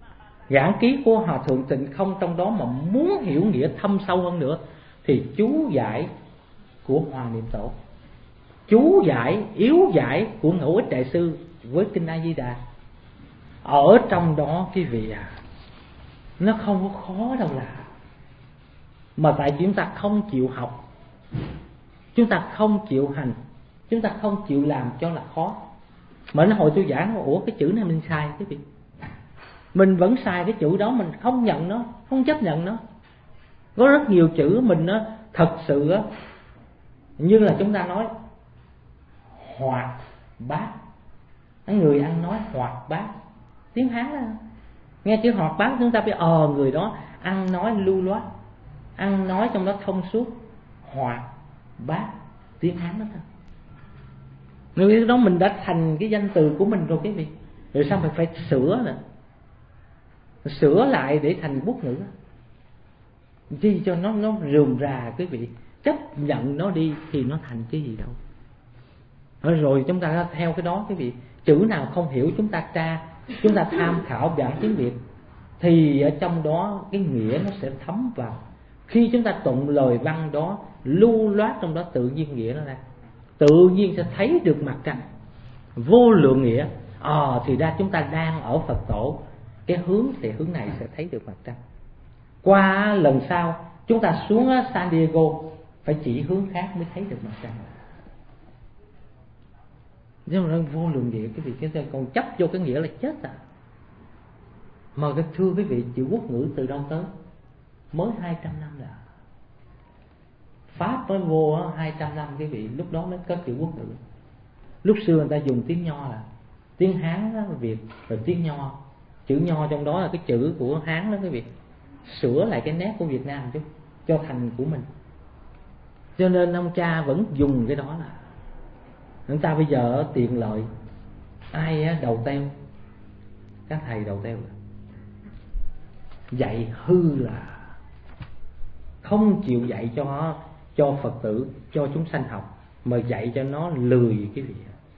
Giảng ký của Hòa Thượng Tịnh Không trong đó mà muốn hiểu nghĩa thâm sâu hơn nữa thì chú giải của Hòa Niệm Tổ, chú giải, yếu giải của Ngẫu Ích Đại Sư với Kinh A Di Đà. Ở trong đó quý vị nó không có khó đâu là, mà tại chúng ta không chịu học, chúng ta không chịu hành, chúng ta không chịu làm cho là khó. Mà nó hồi tôi giảng, ủa cái chữ này mình sai quý vị, mình vẫn sai cái chữ đó, mình không nhận nó, không chấp nhận nó. Có rất nhiều chữ mình thật sự như là chúng ta nói hoạt bát, người ăn nói hoạt bát, tiếng Hán đó. Nghe chữ hoạt bát chúng ta biết người đó ăn nói lưu loát, ăn nói trong đó thông suốt, hoạt bát, tiếng Hán đó thôi. Người đó mình đã thành cái danh từ của mình rồi quý vị. Rồi sao phải sửa nữa, sửa lại để thành quốc ngữ, chi cho nó rườm rà quý vị. Chấp nhận nó đi thì nó thành cái gì đâu. Rồi chúng ta theo cái đó quý vị. Chữ nào không hiểu chúng ta tra, chúng ta tham khảo bản tiếng Việt, thì ở trong đó cái nghĩa nó sẽ thấm vào. Khi chúng ta tụng lời văn đó lưu loát trong đó, tự nhiên nghĩa nó ra, tự nhiên sẽ thấy được mặt trăng vô lượng nghĩa. Thì ra chúng ta đang ở Phật tổ, cái hướng thì hướng này sẽ thấy được mặt trăng. Qua lần sau chúng ta xuống San Diego phải chỉ hướng khác mới thấy được mặt trăng. Nhưng mà vô lượng nghĩa cái vị, cái còn chấp vô cái nghĩa là chết Mà cái thưa quý vị, chữ quốc ngữ từ đâu tới? Mới 200 năm là Pháp mới vô 200 năm quý vị, lúc đó mới có chữ quốc ngữ. Lúc xưa người ta dùng tiếng Nho là tiếng Hán đó, Việt, rồi tiếng Nho. Chữ Nho trong đó là cái chữ của Hán đó quý vị, sửa lại cái nét của Việt Nam chút cho thành của mình. Cho nên ông cha vẫn dùng cái đó là người ta bây giờ tiện lợi, ai đầu teo, các thầy đầu teo dạy hư là không chịu dạy cho Phật tử, cho chúng sanh học, mà dạy cho nó lười cái gì.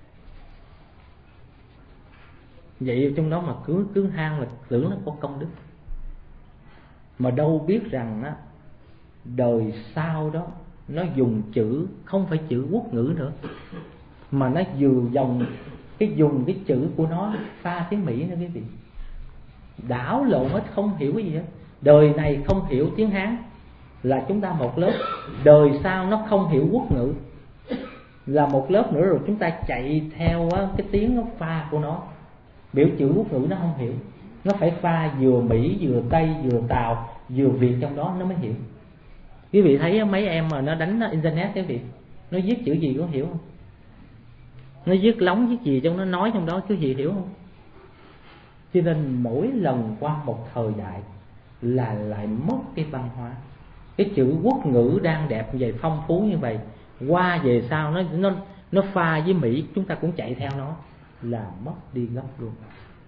Vậy trong đó mà cứ hang là tưởng là có công đức, mà đâu biết rằng đời sau đó nó dùng chữ không phải chữ quốc ngữ nữa, mà nó dùng cái chữ của nó pha tiếng Mỹ nữa quý vị. Đảo lộn hết, không hiểu cái gì hết. Đời này không hiểu tiếng Hán là chúng ta một lớp, đời sau nó không hiểu quốc ngữ là một lớp nữa, rồi chúng ta chạy theo cái tiếng nó pha của nó. Biểu chữ quốc ngữ nó không hiểu, nó phải pha vừa Mỹ, vừa Tây, vừa Tàu, vừa Việt trong đó nó mới hiểu. Quý vị thấy mấy em mà nó đánh internet quý vị, nó viết chữ gì có hiểu không? Nó viết lóng viết gì trong nó nói trong đó, chứ gì hiểu không? Cho nên mỗi lần qua một thời đại là lại mất cái văn hóa. Cái chữ quốc ngữ đang đẹp như vậy, phong phú như vậy, qua về sau nó pha với Mỹ, chúng ta cũng chạy theo nó, là mất đi gốc luôn.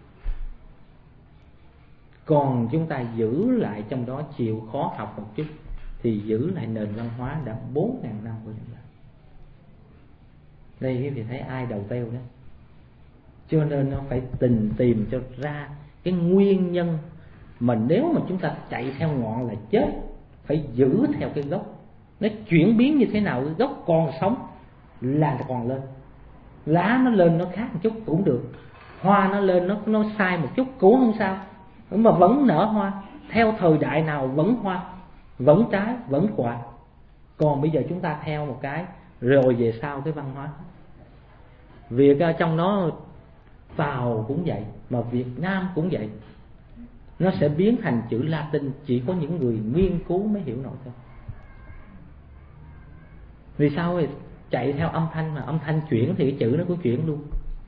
Còn chúng ta giữ lại trong đó, chịu khó học một chút, thì giữ lại nền văn hóa đã 4.000 năm của chúng ta. Đây quý vị thấy ai đầu teo đó. Cho nên nó phải tìm cho ra cái nguyên nhân. Mà nếu mà chúng ta chạy theo ngọn là chết, phải giữ theo cái gốc. Nó chuyển biến như thế nào, cái gốc còn sống là còn lên. Lá nó lên nó khác một chút cũng được, hoa nó lên nó sai một chút cũng không sao, mà vẫn nở hoa. Theo thời đại nào vẫn hoa, vẫn trái, vẫn quả. Còn bây giờ chúng ta theo một cái, rồi về sau cái văn hóa. Việc trong nó Tàu cũng vậy, mà Việt Nam cũng vậy, nó sẽ biến thành chữ Latin, chỉ có những người nghiên cứu mới hiểu nổi thôi. Vì sao vậy? Chạy theo âm thanh, mà âm thanh chuyển thì cái chữ nó cũng chuyển luôn.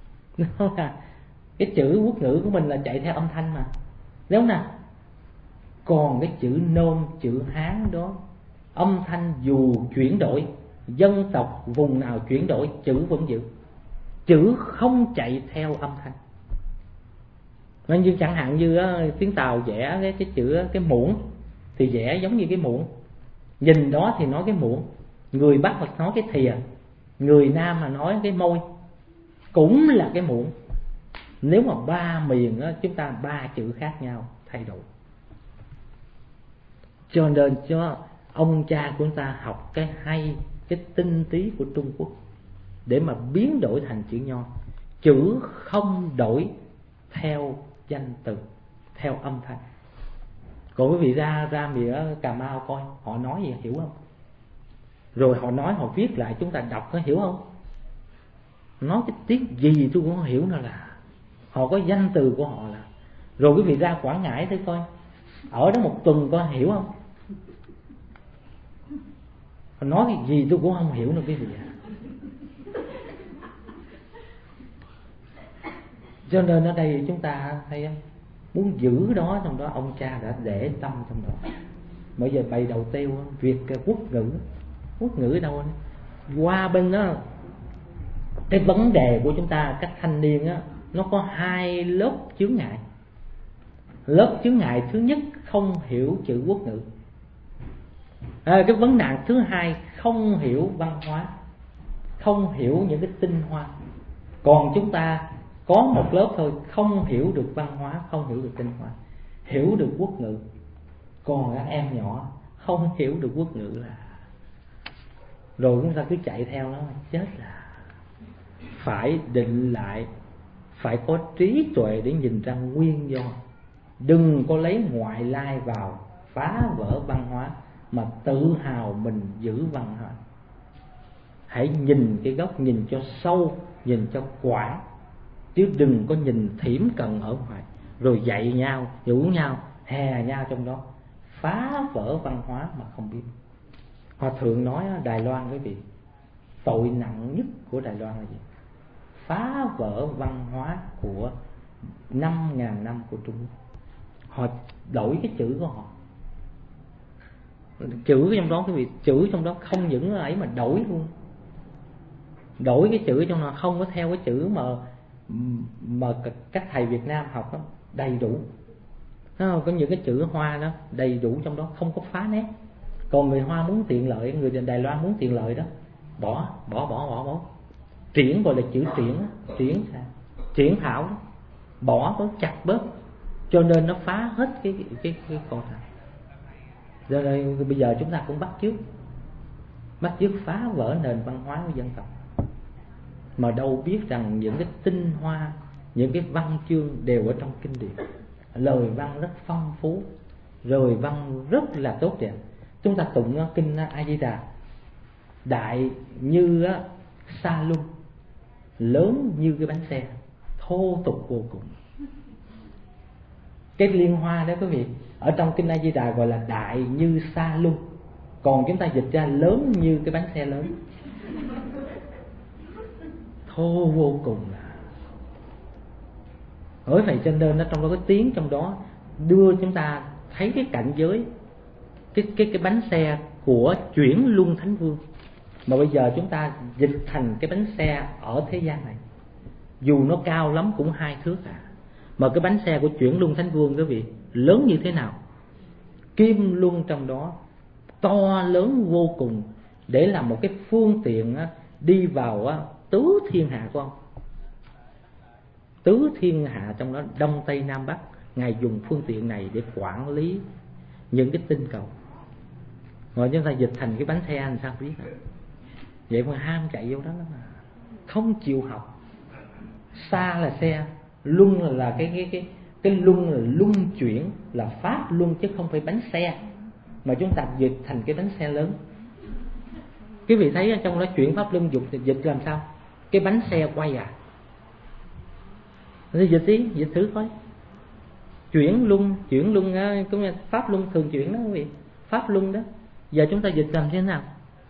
Cái chữ quốc ngữ của mình là chạy theo âm thanh mà, đúng không nào? Còn cái chữ Nôm, chữ Hán đó, âm thanh dù chuyển đổi, dân tộc vùng nào chuyển đổi, chữ vẫn giữ. Chữ không chạy theo âm thanh. Như chẳng hạn như tiếng Tàu vẽ cái chữ cái muỗng thì vẽ giống như cái muỗng, nhìn đó thì nói cái muỗng. Người Bắc mà nói cái thìa, người Nam mà nói cái môi, cũng là cái muỗng. Nếu mà ba miền đó, chúng ta ba chữ khác nhau thay đổi. Cho nên cho ông cha của chúng ta học cái hay, cái tinh túy của Trung Quốc để mà biến đổi thành chữ Nho. Chữ không đổi theo danh từ, theo âm thanh. Còn quý vị ra miền ở Cà Mau coi, họ nói gì hiểu không? Rồi họ nói, họ viết lại chúng ta đọc có hiểu không? Nói cái tiếng gì tôi cũng không hiểu nữa, là họ có danh từ của họ là. Rồi quý vị ra Quảng Ngãi thử coi, ở đó một tuần có hiểu không? Họ nói cái gì tôi cũng không hiểu nữa quý vị ạ. Cho nên ở đây chúng ta thấy muốn giữ đó, trong đó ông cha đã để tâm trong đó. Bây giờ bày đầu tiêu việc quốc ngữ đâu qua bên đó. Cái vấn đề của chúng ta các thanh niên á, nó có hai lớp chướng ngại. Lớp chướng ngại thứ nhất không hiểu chữ quốc ngữ. Cái vấn nạn thứ hai không hiểu văn hóa, không hiểu những cái tinh hoa. Còn chúng ta có một lớp thôi, không hiểu được văn hóa, không hiểu được tinh hoa, hiểu được quốc ngữ. Còn các em nhỏ không hiểu được quốc ngữ là rồi chúng ta cứ chạy theo nó, chết là. Phải định lại, phải có trí tuệ để nhìn ra nguyên do. Đừng có lấy ngoại lai vào phá vỡ văn hóa, mà tự hào mình giữ văn hóa. Hãy nhìn cái gốc, nhìn cho sâu, nhìn cho quảng, chứ đừng có nhìn thiểm cận ở ngoài, rồi dạy nhau, dụ nhau, hè nhau trong đó, phá vỡ văn hóa mà không biết. Họ thường nói Đài Loan quý vị, tội nặng nhất của Đài Loan là gì? Phá vỡ văn hóa của 5.000 năm của Trung Quốc. Họ đổi cái chữ của họ, chữ trong đó quý vị, chữ trong đó không những ấy mà đổi luôn. Đổi cái chữ trong nó không có theo cái chữ mà các thầy Việt Nam học đó, đầy đủ. Có những cái chữ Hoa đó đầy đủ trong đó, không có phá nét. Còn người Hoa muốn tiện lợi, người Đài Loan muốn tiện lợi đó, bỏ. Triển gọi là chữ triển thảo đó, bỏ bớt, chặt bớt, cho nên nó phá hết cái con này. Cho nên bây giờ chúng ta cũng bắt chước phá vỡ nền văn hóa của dân tộc, mà đâu biết rằng những cái tinh hoa, những cái văn chương đều ở trong kinh điển. Lời văn rất phong phú, lời văn rất là tốt đẹp. Chúng ta tụng kinh A Di Đà, đại như sa lung, lớn như cái bánh xe, thô tục vô cùng. Cái liên hoa đó quý vị, ở trong kinh A Di Đà gọi là đại như sa lung, còn chúng ta dịch ra lớn như cái bánh xe lớn, thô vô cùng. Bởi vậy cho nên nó trong đó có tiếng trong đó đưa chúng ta thấy cái cảnh giới, cái bánh xe của chuyển luân thánh vương. Mà bây giờ chúng ta dịch thành cái bánh xe ở thế gian này, dù nó cao lắm cũng 2 thước mà cái bánh xe của chuyển luân thánh vương quý vị lớn như thế nào? Kim luân trong đó to lớn vô cùng, để làm một cái phương tiện đi vào tứ thiên hạ của ông. Tứ thiên hạ trong đó, Đông Tây Nam Bắc, Ngài dùng phương tiện này để quản lý những cái tinh cầu. Rồi chúng ta dịch thành cái bánh xe làm sao biết vậy mà ham chạy vô đó lắm mà không chịu học. Xa là xe, luân là cái luân là luân chuyển, là pháp luân chứ không phải bánh xe, mà chúng ta dịch thành cái bánh xe lớn. Quý vị thấy ở trong đó chuyển pháp luân dịch làm sao? Cái bánh xe quay dịch thử coi. Chuyển luân cũng là pháp luân thường chuyển đó quý vị, pháp luân đó. Giờ chúng ta dịch làm thế nào?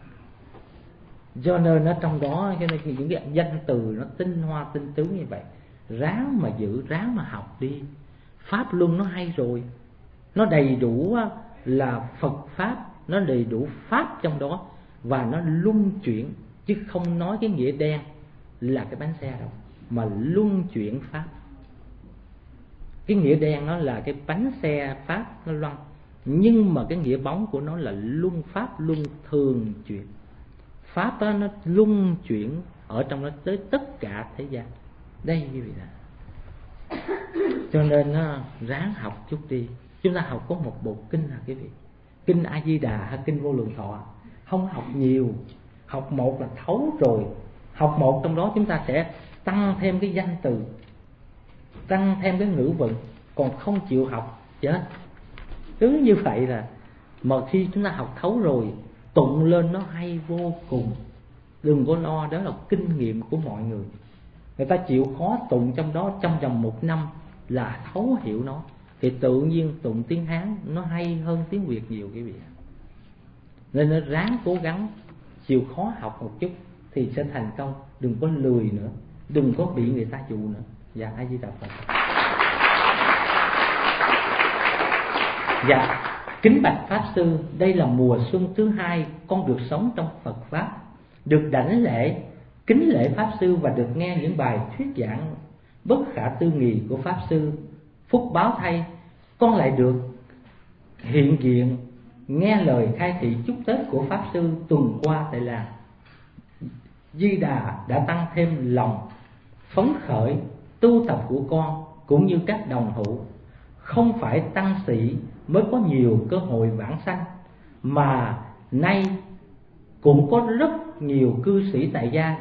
Do nên ở trong đó những cái danh từ nó tinh hoa tinh tứ như vậy, ráng mà giữ, ráng mà học đi. Pháp luân nó hay rồi, nó đầy đủ là Phật pháp, nó đầy đủ pháp trong đó, và nó luân chuyển, chứ không nói cái nghĩa đen là cái bánh xe đâu, mà luân chuyển pháp. Cái nghĩa đen nó là cái bánh xe pháp nó loăn, nhưng mà cái nghĩa bóng của nó là luân pháp, luân thường chuyển. Pháp đó nó luân chuyển ở trong đó tới tất cả thế gian. Đây như vậy là Cho nên ráng học chút đi. Chúng ta học có một bộ kinh là quý vị, kinh A Di Đà hay kinh Vô Lượng Thọ. Không học nhiều, học một là thấu rồi. Học một trong đó chúng ta sẽ tăng thêm cái danh từ, tăng thêm cái ngữ vựng. Còn không chịu học chết. Cứ như vậy là mà khi chúng ta học thấu rồi, tụng lên nó hay vô cùng. Đừng có lo, đó là kinh nghiệm của mọi người. Người ta chịu khó tụng trong đó trong vòng 1 năm là thấu hiểu nó, thì tự nhiên tụng tiếng Hán nó hay hơn tiếng Việt nhiều quý vị. Nên nó ráng cố gắng chịu khó học một chút thì sẽ thành công. Đừng có lười nữa, đừng có bị người ta dụ nữa. Dạ, A Di Đà Phật. Dạ, kính bạch Pháp Sư, đây là mùa xuân thứ 2 con được sống trong Phật Pháp, được đảnh lễ, kính lễ Pháp Sư và được nghe những bài thuyết giảng bất khả tư nghị của Pháp Sư. Phúc báo thay, con lại được hiện diện nghe lời khai thị chúc Tết của Pháp Sư tuần qua tại làng. Di Đà đã tăng thêm lòng phấn khởi tu tập của con cũng như các đồng hữu. Không phải tăng sĩ mới có nhiều cơ hội vãng sanh, mà nay cũng có rất nhiều cư sĩ tại gia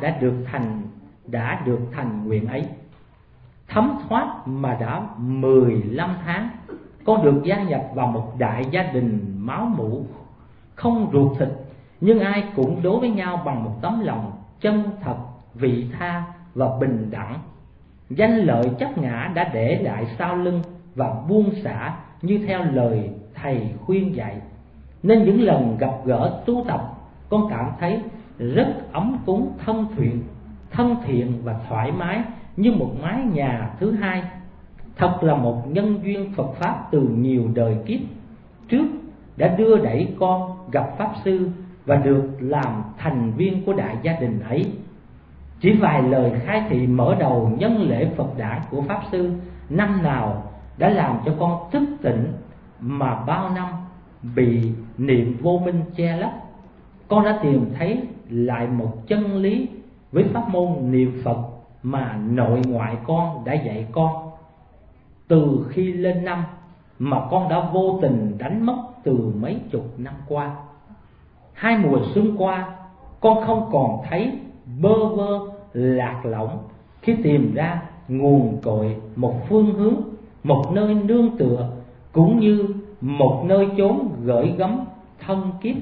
đã được thành nguyện ấy. Thấm thoát mà đã 15 tháng, con được gia nhập vào một đại gia đình máu mủ, không ruột thịt, nhưng ai cũng đối với nhau bằng một tấm lòng chân thật, vị tha và bình đẳng. Danh lợi chấp ngã đã để lại sau lưng và buông xả như theo lời thầy khuyên dạy. Nên những lần gặp gỡ tu tập, con cảm thấy rất ấm cúng, thân thiện và thoải mái như một mái nhà thứ hai. Thật là một nhân duyên Phật Pháp từ nhiều đời kiếp trước đã đưa đẩy con gặp Pháp Sư và được làm thành viên của đại gia đình ấy. Chỉ vài lời khai thị mở đầu nhân lễ Phật đản của Pháp Sư năm nào đã làm cho con thức tỉnh, mà bao năm bị niệm vô minh che lấp. Con đã tìm thấy lại một chân lý với pháp môn niệm Phật mà nội ngoại con đã dạy con. Từ khi lên năm mà con đã vô tình đánh mất từ mấy chục năm qua. 2 mùa xuân qua, con không còn thấy bơ vơ lạc lõng khi tìm ra nguồn cội, một phương hướng, một nơi nương tựa, cũng như một nơi chốn gửi gắm thân kiếp.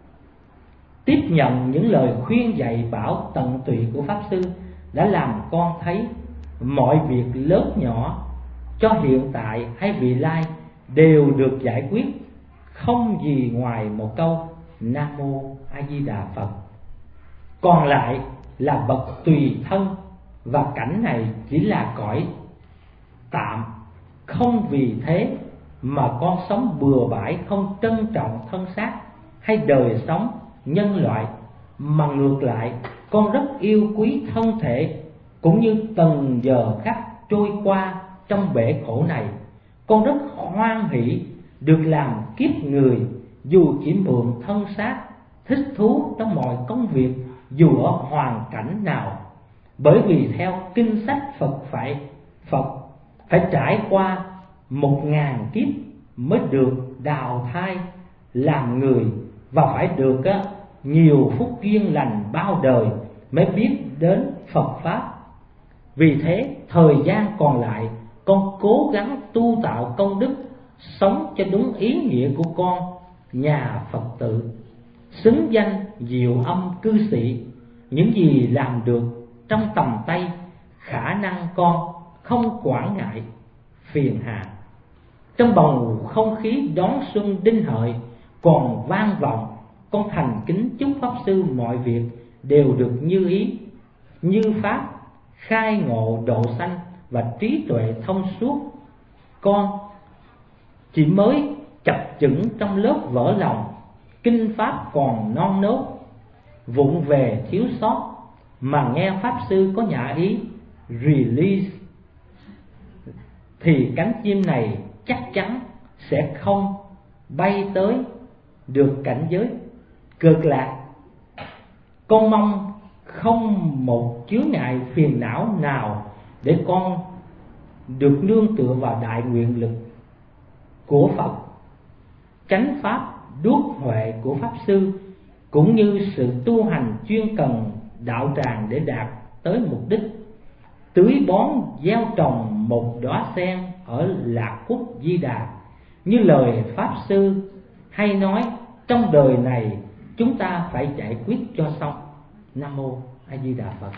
Tiếp nhận những lời khuyên dạy bảo tận tụy của Pháp Sư đã làm con thấy mọi việc lớn nhỏ cho hiện tại hay vị lai đều được giải quyết, không gì ngoài một câu Nam Mô A Di Đà Phật. Còn lại là bậc tùy thân, và cảnh này chỉ là cõi tạm. Không vì thế mà con sống bừa bãi, không trân trọng thân xác hay đời sống nhân loại, mà ngược lại con rất yêu quý thân thể, cũng như từng giờ khắc trôi qua trong bể khổ này. Con rất hoan hỷ được làm kiếp người, dù chỉ mượn thân xác, thích thú trong mọi công việc, dù ở hoàn cảnh nào. Bởi vì theo kinh sách Phật phải trải qua 1000 kiếp mới được đào thai làm người, và phải được nhiều phúc duyên lành bao đời mới biết đến Phật Pháp. Vì thế thời gian còn lại, con cố gắng tu tạo công đức, sống cho đúng ý nghĩa của con nhà Phật tử, xứng danh diệu âm cư sĩ. Những gì làm được trong tầm tay, khả năng con không quản ngại phiền hà. Trong bầu không khí đón xuân Đinh Hợi còn vang vọng, con thành kính chúc Pháp Sư mọi việc đều được như ý, như pháp, khai ngộ độ sanh và trí tuệ thông suốt. Con chỉ mới chập chững trong lớp vỡ lòng, kinh pháp còn non nớt, vụng về thiếu sót, mà nghe Pháp Sư có nhã ý release thì cánh chim này chắc chắn sẽ không bay tới được cảnh giới cực lạc. Con mong không một chướng ngại phiền não nào để con được nương tựa vào đại nguyện lực của Phật, chánh pháp đuốc huệ của Pháp Sư, cũng như sự tu hành chuyên cần đạo tràng để đạt tới mục đích, tưới bón gieo trồng một đóa sen ở Lạc Quốc Di Đà. Như lời Pháp Sư hay nói, trong đời này chúng ta phải giải quyết cho xong. Nam Mô A Di Đà Phật.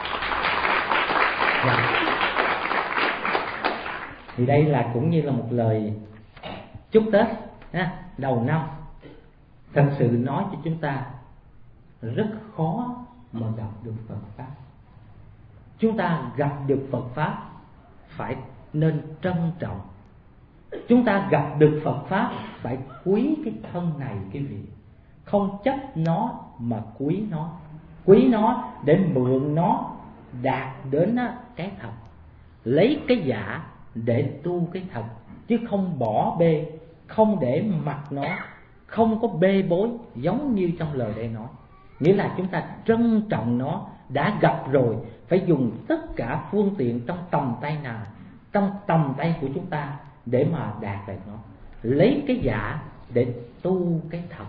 Thì đây là cũng như là một lời chúc Tết đầu năm. Thật sự nói cho chúng ta rất khó mà gặp được Phật Pháp. Chúng ta gặp được Phật Pháp phải nên trân trọng. Chúng ta gặp được Phật Pháp phải quý cái thân này quý vị. Không chấp nó mà quý nó. Quý nó để mượn nó đạt đến cái thật. Lấy cái giả để tu cái thật, chứ không bỏ bê, không để mặc nó, không có bê bối giống như trong lời đây nói. Nghĩa là chúng ta trân trọng nó, đã gặp rồi phải dùng tất cả phương tiện trong tầm tay nào, trong tầm tay của chúng ta để mà đạt được nó. Lấy cái giả để tu cái thật,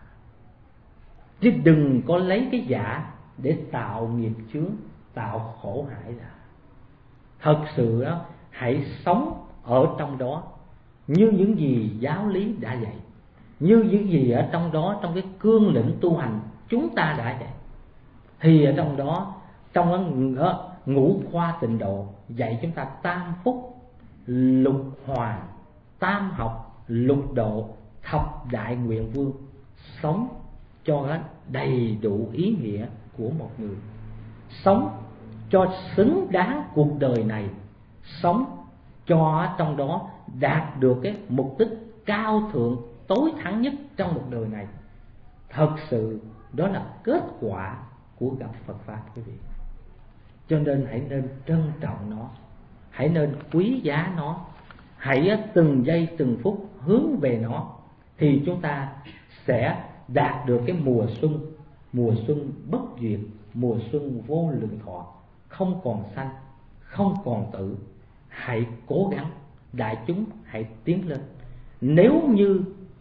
chứ đừng có lấy cái giả để tạo nghiệp chướng, tạo khổ hại ra. Thật sự đó, hãy sống ở trong đó như những gì giáo lý đã dạy, như những gì ở trong đó, trong cái cương lĩnh tu hành chúng ta đã dạy. Thì ở trong đó, trong ngũ khoa tịnh độ dạy chúng ta tam phúc, lục hòa, tam học, lục độ, thập đại nguyện vương. Sống cho đầy đủ ý nghĩa của một người, sống cho xứng đáng cuộc đời này, sống cho trong đó đạt được cái mục đích cao thượng tối thắng nhất trong một đời này. Thật sự đó là kết quả của gặp Phật Pháp quý vị. Cho nên hãy nên trân trọng nó, hãy nên quý giá nó, hãy từng giây từng phút hướng về nó, thì chúng ta sẽ đạt được cái mùa xuân bất diệt, mùa xuân vô lượng thọ, không còn sanh, không còn tử. Hãy cố gắng, đại chúng hãy tiến lên. Nếu như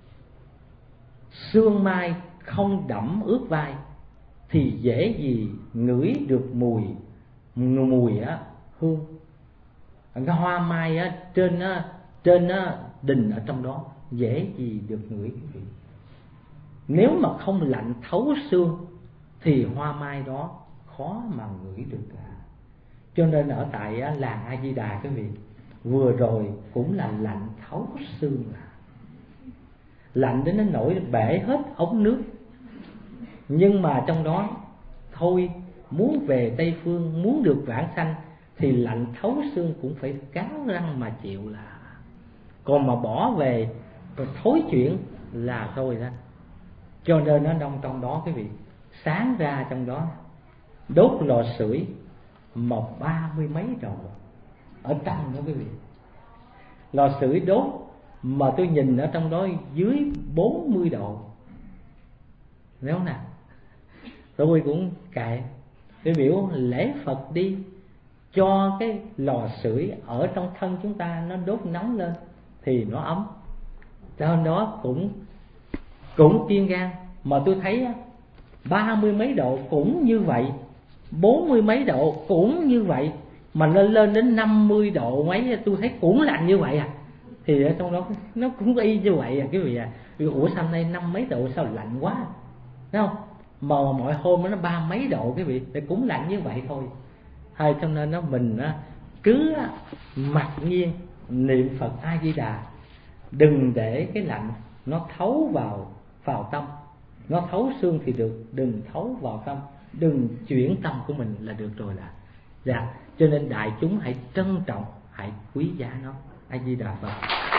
sương mai không đẫm ướt vai thì dễ gì ngửi được mùi hương. Cái hoa mai trên đình ở trong đó dễ gì được ngửi quý vị. Nếu mà không lạnh thấu xương thì hoa mai đó khó mà ngửi được cả. Cho nên ở tại làng A Di Đà quý vị, vừa rồi cũng là lạnh thấu xương, lạnh đến nó nổi bể hết ống nước. Nhưng mà trong đó thôi, muốn về Tây Phương, muốn được vãng sanh thì lạnh thấu xương cũng phải cắn răng mà chịu là. Còn mà bỏ về rồi thối chuyển là thôi đó. Cho nên nó đông trong đó quý vị, sáng ra trong đó đốt lò sưởi mà 30 mấy độ ở trong đó quý vị. Lò sưởi đốt mà tôi nhìn ở trong đó dưới 40 độ. Nếu nào tôi cũng kệ, tôi biểu lễ Phật đi, cho cái lò sưởi ở trong thân chúng ta nó đốt nóng lên thì nó ấm. Cho nên đó cũng kiên gan. Mà tôi thấy 30 mấy độ cũng như vậy, 40 mấy độ cũng như vậy, mà lên đến 50 độ mấy tôi thấy cũng lạnh như vậy à. Thì ở trong đó nó cũng y như vậy à quý vị à. Ủa sao nay 5 mấy độ sao lạnh quá, thấy không? Mà mọi hôm nó 30 mấy độ quý vị, thì cũng lạnh như vậy thôi. Hay cho nên mình cứ mặc nhiên niệm Phật A Di Đà, đừng để cái lạnh nó thấu vào tâm. Nó thấu xương thì được, đừng thấu vào tâm, đừng chuyển tâm của mình là được rồi là. Dạ, cho nên đại chúng hãy trân trọng, hãy quý giá nó. A Di Đà Phật.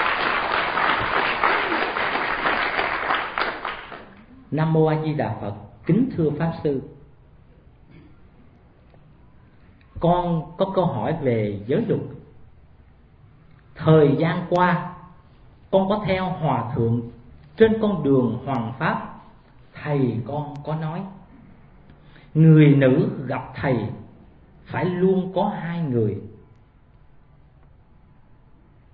Nam Mô A Di Đà Phật. Kính thưa Pháp Sư, con có câu hỏi về giới luật. Thời gian qua con có theo hòa thượng trên con đường hoằng pháp. Thầy con có nói người nữ gặp thầy phải luôn có hai người.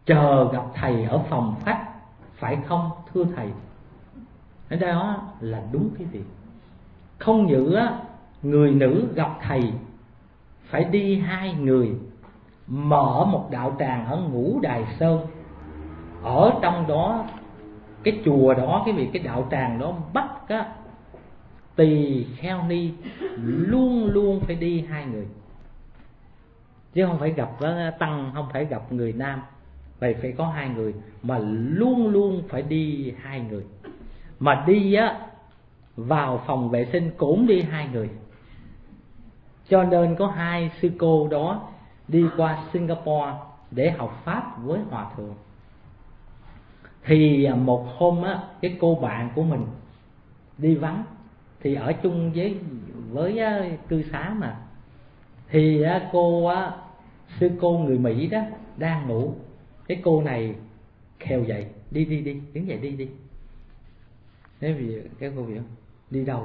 chờ gặp thầy ở phòng khách, phải không thưa thầy? Ở đó là đúng cái việc. Không như người nữ gặp thầy phải đi 2 người, mở một đạo tràng ở Ngũ Đài Sơn. Ở trong đó, cái chùa đó, cái đạo tràng đó bắt tỳ kheo ni luôn luôn phải đi 2 người, chứ không phải gặp tăng, không phải gặp người nam. Vậy phải có 2 người, mà luôn luôn phải đi 2 người. Mà đi vào phòng vệ sinh cũng đi 2 người. Cho nên có 2 sư cô đó đi qua Singapore để học Pháp với Hòa Thượng. Thì một hôm cái cô bạn của mình đi vắng, thì ở chung với cư xá mà. Thì sư cô người Mỹ đó đang ngủ. Cái cô này khều dậy, đi, đứng dậy đi. Thế vì cái cô biểu đi đâu?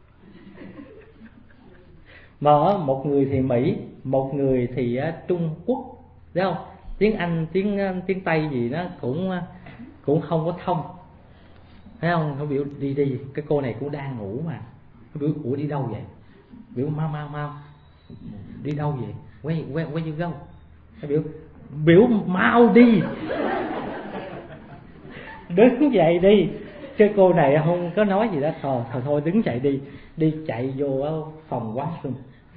Mà một người thì Mỹ, một người thì Trung Quốc, thấy không? Tiếng Anh, tiếng Tây gì đó cũng không có thông, thấy không? Nó biểu đi. Cái cô này cũng đang ngủ mà. Nó biểu ủa đi đâu vậy? Biểu mau đi đâu vậy? Where you go? Nó biểu mau đi. Đứng dậy đi. Cái cô này không có nói gì đó, thôi đứng dậy đi chạy vô phòng washroom.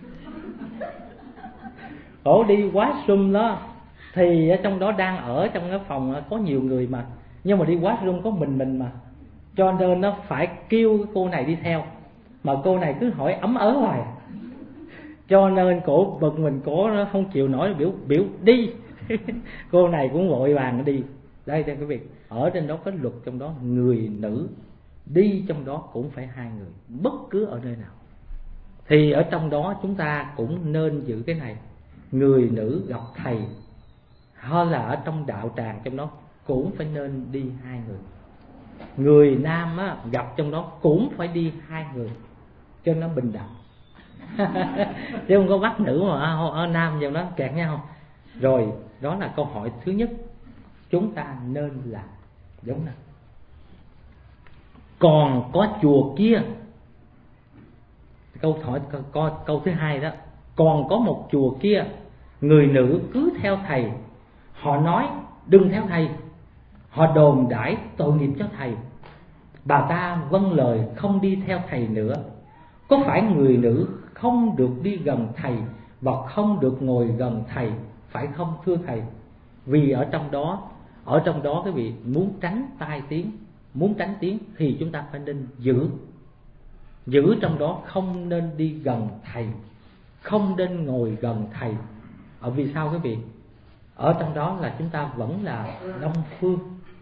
Đi washroom đó thì ở trong đó đang ở trong cái phòng có nhiều người mà, nhưng mà đi washroom có mình mà, cho nên nó phải kêu cái cô này đi theo. Mà cô này cứ hỏi ấm ớ hoài, cho nên cổ bực mình, cổ nó không chịu nổi, biểu đi. Cô này cũng vội vàng đi. Đây theo cái việc ở trên đó có luật trong đó, người nữ đi trong đó cũng phải 2 người, bất cứ ở nơi nào. Thì ở trong đó chúng ta cũng nên giữ cái này. Người nữ gặp thầy hay là ở trong đạo tràng trong đó cũng phải nên đi 2 người. Người nam gặp trong đó cũng phải đi 2 người, cho nó bình đẳng. Chứ không có bắt nữ mà ở nam vào đó kẹt nhau. Rồi đó là câu hỏi thứ nhất chúng ta nên làm giống nào. Còn có chùa kia, câu thứ hai đó, còn có một chùa kia, người nữ cứ theo thầy, họ nói đừng theo thầy, họ đồn đãi tội nghiệp cho thầy, bà ta vâng lời không đi theo thầy nữa. Có phải người nữ không được đi gần thầy và không được ngồi gần thầy, phải không thưa thầy? Vì ở trong đó cái vị muốn tránh tai tiếng, muốn tránh tiếng thì chúng ta phải nên giữ trong đó, không nên đi gần thầy, không nên ngồi gần thầy. Vì sao quý vị? Ở trong đó là chúng ta vẫn là Đông Phương,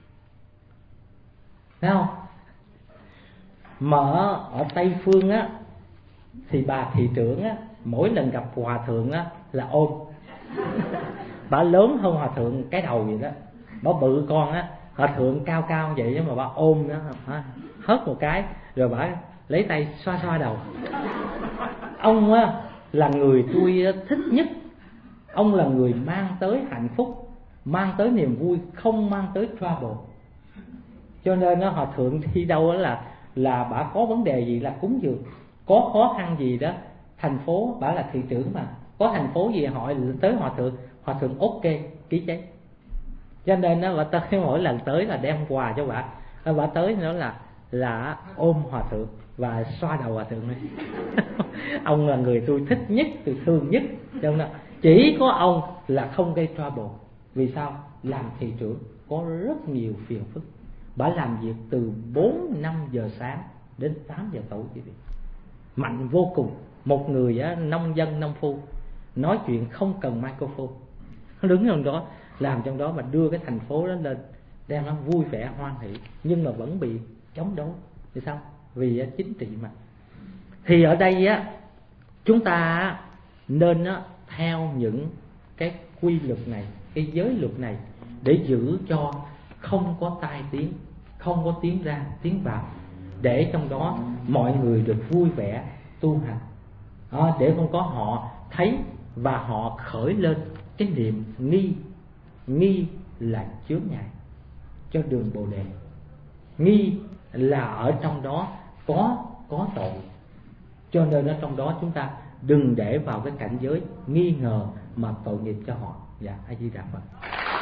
thấy không? Mà ở Tây Phương thì bà thị trưởng mỗi lần gặp hòa thượng là ôm. Bà lớn hơn hòa thượng cái đầu vậy đó, bà bự con hòa thượng cao vậy mà bà ôm đó, hớt một cái rồi bà lấy tay xoa đầu. Ông là người tôi thích nhất. Ông là người mang tới hạnh phúc, mang tới niềm vui, không mang tới trouble. Cho nên hòa thượng đi đâu là bà có vấn đề gì là cúng dường, có khó khăn gì đó, thành phố, bà là thị trưởng mà, có thành phố gì hỏi tới hòa thượng ok ký giấy. Cho nên bà tới mỗi lần tới là đem quà cho bà tới nữa là ôm hòa thượng và xoa đầu hòa thượng. Ông là người tôi thích nhất, tôi thương nhất. Cho nên chỉ có ông là không gây trouble. Vì sao? Làm thị trưởng có rất nhiều phiền phức. Bà làm việc từ 4-5 giờ sáng đến 8 giờ tối. Mạnh vô cùng. Một người nông dân nông phu, nói chuyện không cần microphone, nó đứng trong đó làm trong đó mà đưa cái thành phố đó lên, đem nó vui vẻ hoan hỷ, nhưng mà vẫn bị chống đối. Vì sao? Vì chính trị mà. Thì ở đây chúng ta nên theo những cái quy luật này, cái giới luật này, để giữ cho không có tai tiếng, không có tiếng ra tiếng vào, để trong đó mọi người được vui vẻ tu hành, để không có họ thấy và họ khởi lên cái niệm nghi là chướng ngại cho đường Bồ đề. Nghi là ở trong đó có tội, cho nên ở trong đó chúng ta đừng để vào cái cảnh giới nghi ngờ mà tội nghiệp cho họ. Dạ, A Di Đà Phật.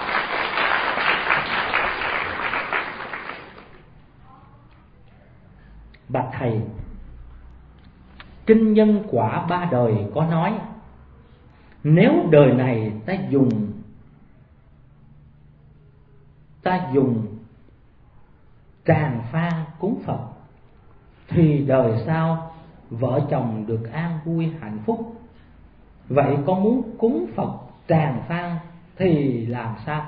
Bạch thầy, kinh nhân quả ba đời có nói, nếu đời này ta dùng tràng phan cúng Phật thì đời sau vợ chồng được an vui hạnh phúc. Vậy có muốn cúng Phật tràng phan thì làm sao?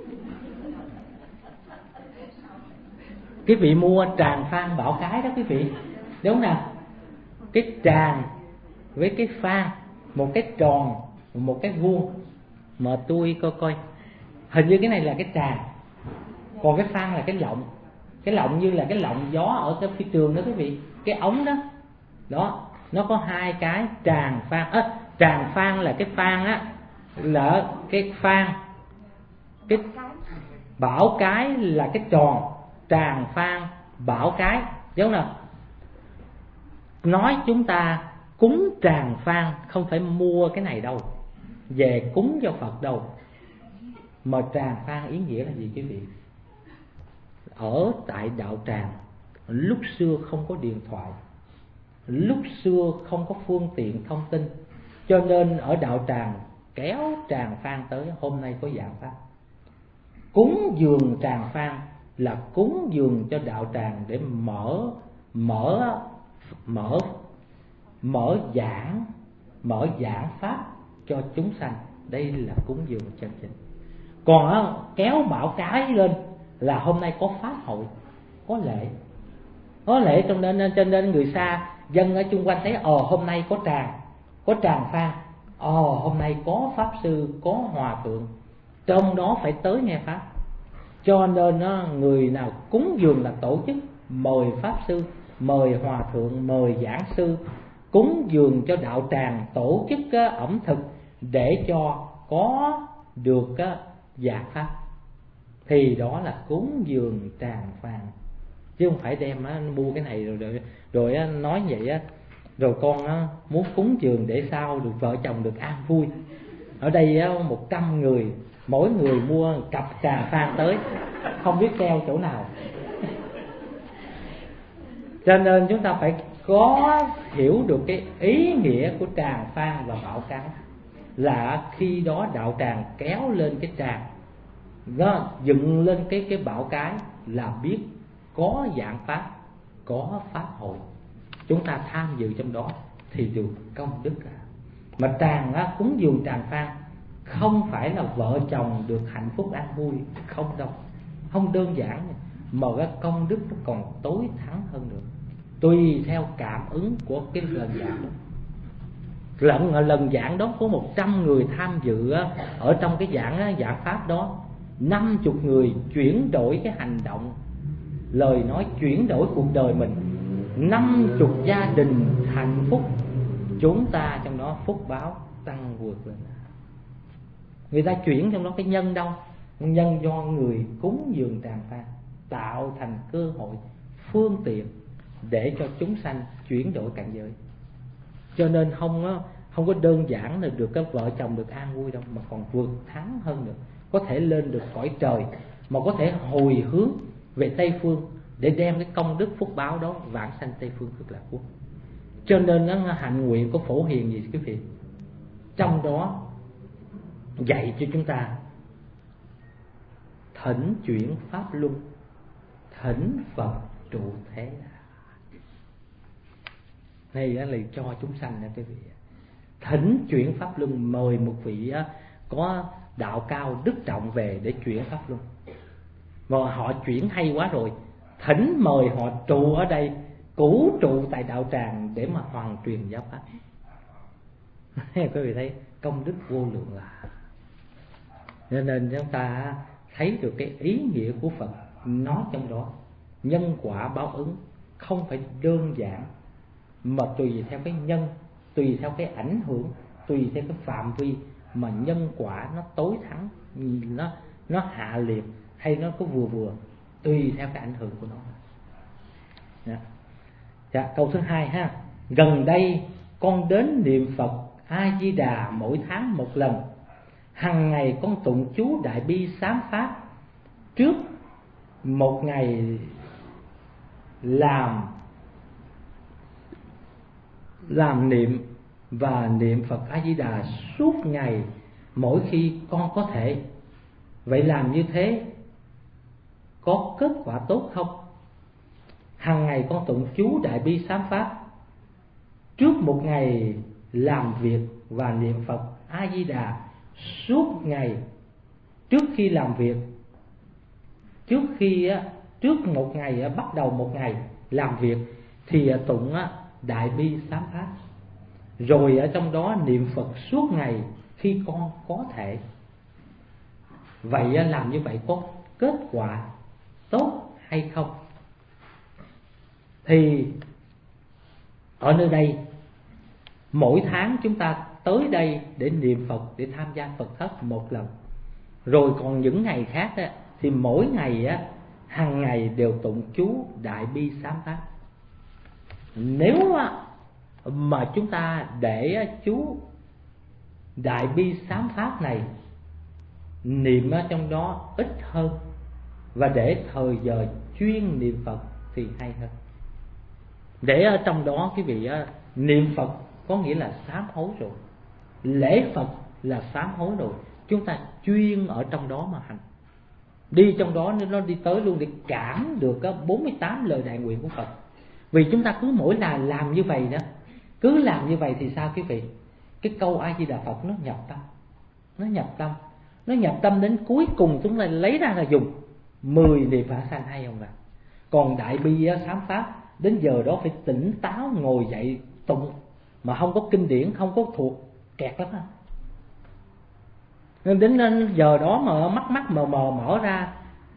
Quý vị mua tràng phan Bảo Cái đó quý vị, đúng không nào? Cái tràng với cái phan, một cái tròn, một cái vuông. Mà tôi coi hình như cái này là cái tràng, còn cái phan là cái lọng. Cái lọng như là cái lọng gió ở cái phi trường đó quý vị, cái ống đó. Đó, nó có hai cái tràng phan. Tràng phan là cái phan á, là cái phan. Cái Bảo Cái là cái tròn, tràng phan Bảo Cái, đúng không nào? Nói chúng ta cúng tràng phan không phải mua cái này đâu, về cúng cho Phật đâu. Mà tràng phan ý nghĩa là gì quý vị? Ở tại đạo tràng, lúc xưa không có điện thoại, lúc xưa không có phương tiện thông tin, cho nên ở đạo tràng kéo tràng phan tới. Hôm nay có giảng pháp cúng dường tràng phan là cúng dường cho đạo tràng để mở giảng pháp cho chúng sanh. Đây là cúng dường chân chính. Còn kéo Bảo Cái lên là hôm nay có pháp hội, có lễ, cho nên người xa dân ở chung quanh thấy hôm nay có tràng phan, hôm nay có pháp sư, có hòa thượng, trong đó phải tới nghe pháp. Cho nên người nào cúng dường là tổ chức mời pháp sư, mời hòa thượng, mời giảng sư, cúng dường cho đạo tràng, tổ chức ẩm thực để cho có được giảng pháp, thì đó là cúng dường tràng phan. Chứ không phải đem mua cái này rồi nói vậy rồi con muốn cúng dường để sao được vợ chồng được an vui. Ở đây 100 người, mỗi người mua cặp tràng phan tới, không biết treo chỗ nào. Cho nên chúng ta phải có hiểu được cái ý nghĩa của tràng phan và Bảo Cái, là khi đó đạo tràng kéo lên cái tràng, nó dựng lên cái Bảo Cái là biết có giảng pháp, có pháp hội, chúng ta tham dự trong đó thì được công đức. Mà tràng cúng dường tràng phan không phải là vợ chồng được hạnh phúc an vui, không đâu, không đơn giản, mà cái công đức nó còn tối thắng hơn nữa, tùy theo cảm ứng của cái lần giảng đó. Lần giảng đó có 100 người tham dự ở trong cái giảng pháp đó, 50 người chuyển đổi cái hành động, lời nói, chuyển đổi cuộc đời mình, 50 gia đình hạnh phúc, chúng ta trong đó phúc báo tăng vượt lên. Người ta chuyển trong đó cái nhân đâu? Nhân do người cúng dường tràng phan tạo thành cơ hội, phương tiện để cho chúng sanh chuyển đổi cảnh giới. Cho nên không có đơn giản là được các vợ chồng được an vui đâu, mà còn vượt thắng hơn nữa, có thể lên được cõi trời, mà có thể hồi hướng về Tây Phương để đem cái công đức phúc báo đó vãng sanh Tây Phương Cực Lạc Quốc. Cho nên hạnh nguyện của Phổ Hiền gì quý vị, trong đó dạy cho chúng ta thỉnh chuyển pháp luân, thỉnh Phật trụ thế. Đây là cho chúng sanh đó quý vị. Thỉnh chuyển pháp luân, mời một vị có đạo cao đức trọng về để chuyển pháp luân. Mà họ chuyển hay quá rồi, thỉnh mời họ trụ ở đây, cũ trụ tại đạo tràng để mà hoàn truyền giáo pháp. Quý vị thấy công đức vô lượng là. Cho nên chúng ta thấy được cái ý nghĩa của Phật nói trong đó, nhân quả báo ứng không phải đơn giản, mà tùy theo cái nhân, tùy theo cái ảnh hưởng, tùy theo cái phạm vi mà nhân quả nó tối thắng, nó nó hạ liệt hay nó có vừa vừa, tùy theo cái ảnh hưởng của nó. Dạ, câu thứ 2 ha. Gần đây con đến niệm Phật A Di Đà mỗi tháng một lần. Hằng ngày con tụng chú Đại Bi Sám Pháp. Trước một ngày làm niệm và niệm Phật A Di Đà suốt ngày mỗi khi con có thể. Vậy làm như thế có kết quả tốt không? Hằng ngày con tụng chú Đại Bi Sám Pháp. Trước một ngày làm việc và niệm Phật A Di Đà suốt ngày. Trước khi làm việc, trước một ngày, bắt đầu một ngày làm việc thì tụng Đại Bi Sám Pháp. Rồi ở trong đó niệm Phật suốt ngày khi con có thể. Vậy làm như vậy có kết quả tốt hay không? Thì ở nơi đây mỗi tháng chúng ta tới đây để niệm Phật, để tham gia Phật thất một lần. Rồi còn những ngày khác thì mỗi ngày hàng ngày đều tụng chú Đại Bi Sám Pháp. Nếu mà chúng ta để chú Đại Bi Sám Pháp này niệm ở trong đó ít hơn và để thời giờ chuyên niệm Phật thì hay hơn. Để ở trong đó quý vị niệm Phật có nghĩa là sám hối rồi, lễ Phật là sám hối rồi, chúng ta chuyên ở trong đó mà hành. Đi trong đó nó đi tới luôn để cảm được 48 lời đại nguyện của Phật. Vì chúng ta cứ mỗi lần làm như vậy đó, cứ làm như vậy thì sao quý vị? Cái câu A Di Đà Phật nó nhập tâm. Nó nhập tâm đến cuối cùng chúng ta lấy ra là dùng 10 niệm Phạn sanh, hay không ạ? Còn Đại Bi Sám Pháp đến giờ đó phải tỉnh táo ngồi dậy tụng, mà không có kinh điển, không có thuộc, kẹt lắm. Nên đến giờ đó mà mắt mờ mở ra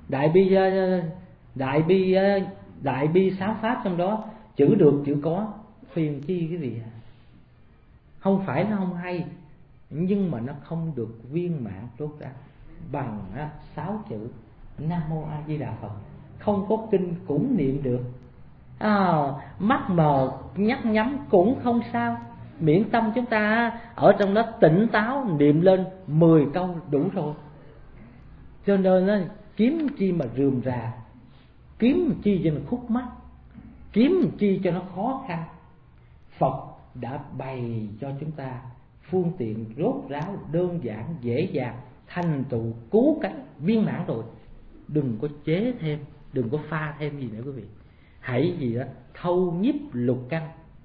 Đại Bi Sám Pháp trong đó chữ được chữ có, phiền chi cái gì? Không phải nó không hay, nhưng mà nó không được viên mãn tốt ra bằng 6 chữ Nam Mô A Di Đà Phật. Không có kinh cũng niệm được, mắt mờ nhắm nhắm cũng không sao, miễn tâm chúng ta ở trong đó tỉnh táo niệm lên 10 câu đủ rồi. Cho nên nó kiếm chi mà rườm rà, kiếm chi cho nó khúc mắc, kiếm chi cho nó khó khăn. Phật đã bày cho chúng ta phương tiện rốt ráo, đơn giản, dễ dàng, thành tựu cứu cánh viên mãn rồi. Đừng có chế thêm, đừng có pha thêm gì nữa quý vị. Hãy gì đó thâu nhiếp lục căn,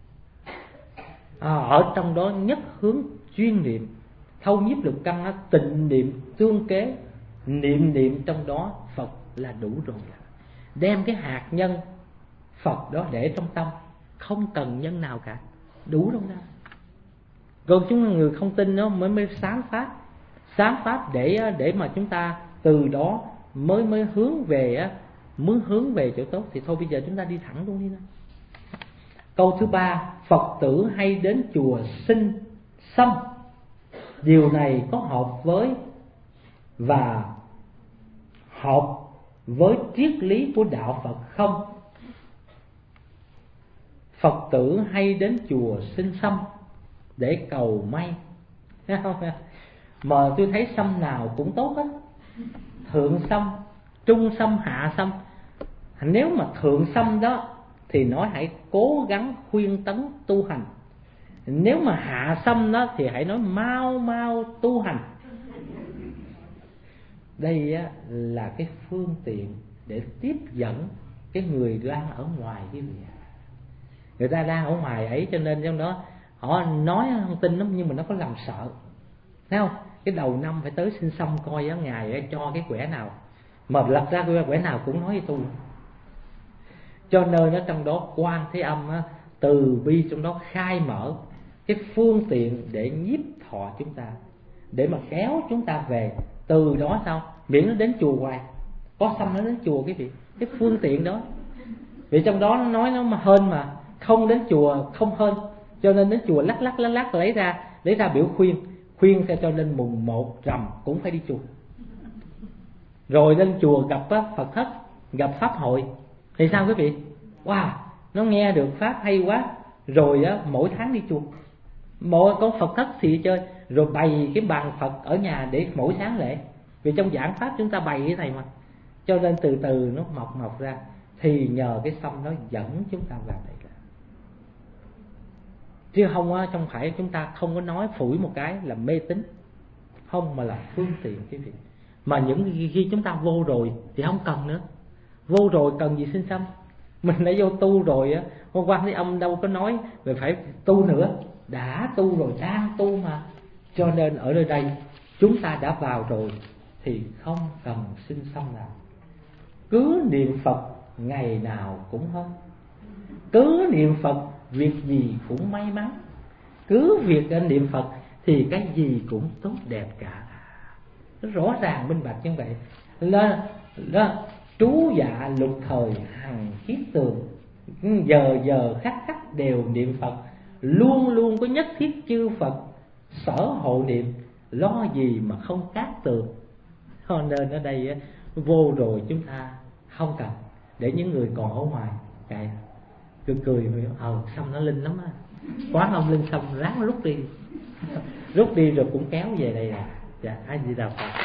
ở trong đó nhất hướng chuyên niệm. Thâu nhiếp lục căn tịnh niệm tương kế, niệm trong đó Phật là đủ rồi. Đem cái hạt nhân Phật đó để trong tâm, không cần nhân nào cả, đủ rồi đó. Rồi chúng người không tin đó mới sám pháp để mà chúng ta từ đó mới hướng về chỗ tốt. Thì thôi bây giờ chúng ta đi thẳng luôn đi đó. Câu thứ 3, Phật tử hay đến chùa xin xăm. Điều này có hợp với triết lý của đạo Phật không? Phật tử hay đến chùa xin xăm để cầu may, thấy không? Mà tôi thấy xăm nào cũng tốt hết, thượng xăm, trung xăm, hạ xăm. Nếu mà thượng xăm đó thì nói hãy cố gắng khuyên tấn tu hành. Nếu mà hạ xăm đó thì hãy nói mau tu hành. Đây là cái phương tiện để tiếp dẫn cái người đang ở ngoài cái vị. Người ta đang ở ngoài ấy, cho nên trong đó họ nói không tin lắm, nhưng mà nó có làm sợ. Thấy không? Cái đầu năm phải tới xin xăm coi ngài cho cái quẻ nào, mà lật ra quẻ nào cũng nói tu. Cho nên ở trong đó Quan Thế Âm từ bi trong đó khai mở cái phương tiện để nhiếp thọ chúng ta, để mà kéo chúng ta về. Từ đó sao? Miễn nó đến chùa hoài, có xăm nó đến chùa cái gì, cái phương tiện đó. Vì trong đó nó nói nó mà hên, mà không đến chùa không hên, cho nên đến chùa lắc lấy ra biểu khuyên theo, cho nên mùng 1 rằm cũng phải đi chùa. Rồi lên chùa gặp Phật thất, gặp pháp hội thì sao quý vị? Wow, nó nghe được pháp hay quá. Rồi mỗi tháng đi chùa, mỗi con Phật thất thì chơi, rồi bày cái bàn Phật ở nhà để mỗi sáng lễ. Vì trong giảng pháp chúng ta bày cái này mà, cho nên từ từ nó mọc ra. Thì nhờ cái tâm nó dẫn chúng ta vào đây là. Chứ không phải chúng ta không có nói phủi một cái là mê tín, không, mà là phương tiện quý vị. Mà những khi chúng ta vô rồi thì không cần nữa. Vô rồi cần gì xin xăm? Mình đã vô tu rồi á. Hôm qua thấy ông đâu có nói về phải tu nữa. Đã tu rồi, đang tu mà. Cho nên ở nơi đây chúng ta đã vào rồi thì không cần xin xăm nào. Cứ niệm Phật ngày nào cũng hơn. Cứ niệm Phật việc gì cũng may mắn. Cứ việc niệm Phật thì cái gì cũng tốt đẹp cả. Nó rõ ràng minh bạch như vậy. Đó, trú dạ lục thời hằng kiết tường, giờ giờ khắc khắc đều niệm Phật, luôn luôn có nhất thiết chư Phật sở hộ niệm, lo gì mà không cát tường. Cho nên ở đây vô rồi chúng ta không cần. Để những người còn ở ngoài chạy cười xăm nó linh lắm á, quá không linh xăm ráng rút đi. Rút đi rồi cũng kéo về đây à. Dạ, A Di Đà Phật.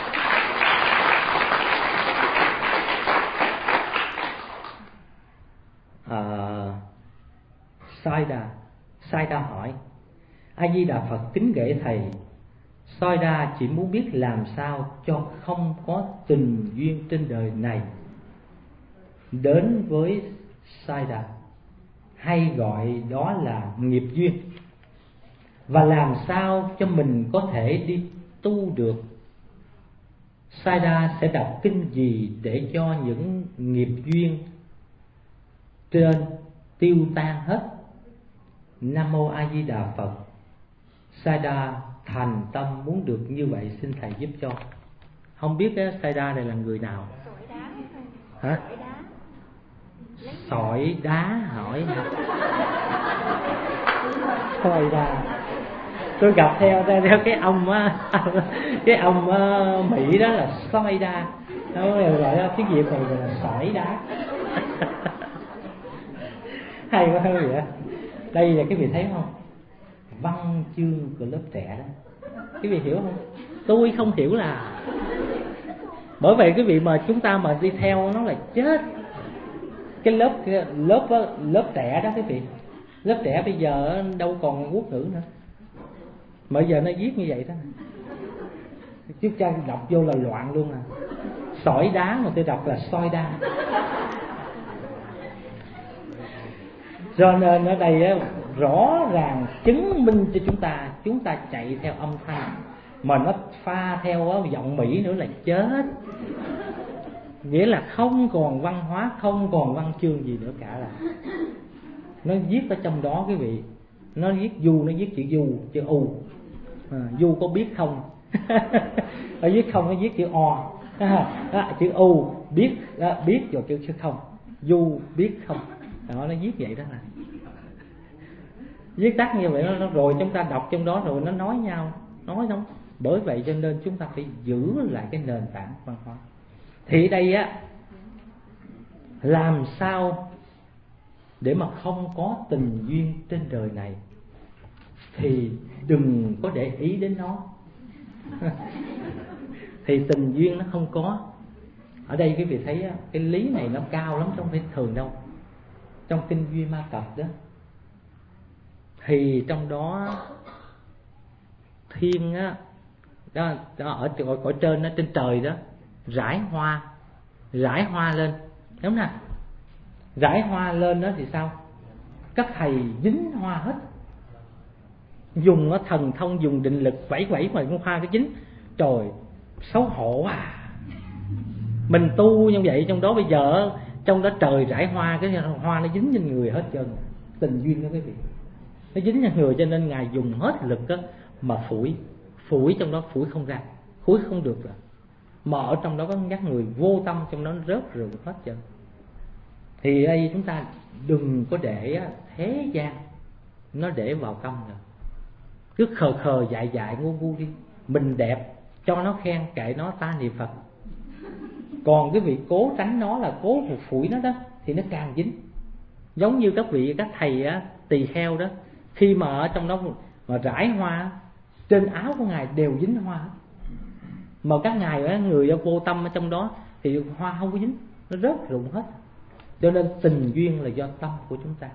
Sai đa hỏi: A Di Đà Phật kính gửi thầy, Soi đa chỉ muốn biết làm sao cho không có tình duyên trên đời này đến với Sai đà, hay gọi đó là nghiệp duyên, và làm sao cho mình có thể đi tu được. Sai đa sẽ đọc kinh gì để cho những nghiệp duyên trên tiêu tan hết? Nam mô A Di Đà Phật. Sai đa thành tâm muốn được như vậy, xin thầy giúp cho. Không biết cái Sai đa này là người nào? Hả? Sỏi đá hỏi hả? Sỏi đá. Tôi gặp theo cái ông á, cái ông Mỹ đó là soi đa, nó gọi là tiếng Việt này là sỏi đá. Hay quá vậy. Đây là cái vị thấy không? Văn chương của lớp trẻ đó, cái vị hiểu không? Tôi không hiểu là. Bởi vậy cái vị mà chúng ta mà đi theo nó là chết. Cái lớp trẻ đó cái vị, lớp trẻ bây giờ đâu còn quốc ngữ nữa, mà giờ nó viết như vậy đó. Chứ cha đọc vô là loạn luôn à. Sỏi đá mà tôi đọc là soi đa. Cho nên ở đây rõ ràng chứng minh cho chúng ta chạy theo âm thanh mà nó pha theo giọng Mỹ nữa là chết. Nghĩa là không còn văn hóa, không còn văn chương gì nữa cả. Là nó viết ở trong đó quý vị. Nó viết du, nó viết chữ du, chữ u. Du có biết không? Nó viết không, nó viết chữ o. Chữ u biết, biết rồi chữ không. Du biết không. Đó, nó viết vậy đó. Là viết tắt như vậy nó rồi chúng ta đọc trong đó rồi nó nói nhau, nói không. Bởi vậy cho nên chúng ta phải giữ lại cái nền tảng văn hóa. Thì đây làm sao để mà không có tình duyên trên đời này thì đừng có để ý đến nó. Thì tình duyên nó không có. Ở đây quý vị thấy cái lý này nó cao lắm, không phải thường đâu. Trong kinh Duy Ma Cập đó, thì trong đó thiên đó ở cõi trên đó, trên trời đó rải hoa lên, đúng nè. Rải hoa lên đó thì sao? Các thầy dính hoa hết, dùng thần thông, dùng định lực vẫy mà con hoa cái dính. Trời, xấu hổ à. Mình tu như vậy, trong đó bây giờ trong đó trời rải hoa, cái hoa nó dính trên người hết trơn. Tình duyên đó quý vị, nó dính trên người, cho nên Ngài dùng hết lực đó mà phủi trong đó, phủi không ra, phủi không được rồi. Mà ở trong đó có các người vô tâm, trong đó nó rớt rụng hết trơn. Thì đây chúng ta đừng có để thế gian nó để vào tâm rồi. Cứ khờ dại ngu đi. Mình đẹp cho nó khen, kệ nó, ta niệm Phật. Còn cái vị cố tránh nó là cố phủi nó đó thì nó càng dính. Giống như các thầy á, tỳ kheo đó, khi mà ở trong đó mà rải hoa, trên áo của ngài đều dính hoa. Mà các ngài á, người vô tâm ở trong đó thì hoa không có dính, nó rớt rụng hết. Cho nên tình duyên là do tâm của chúng ta.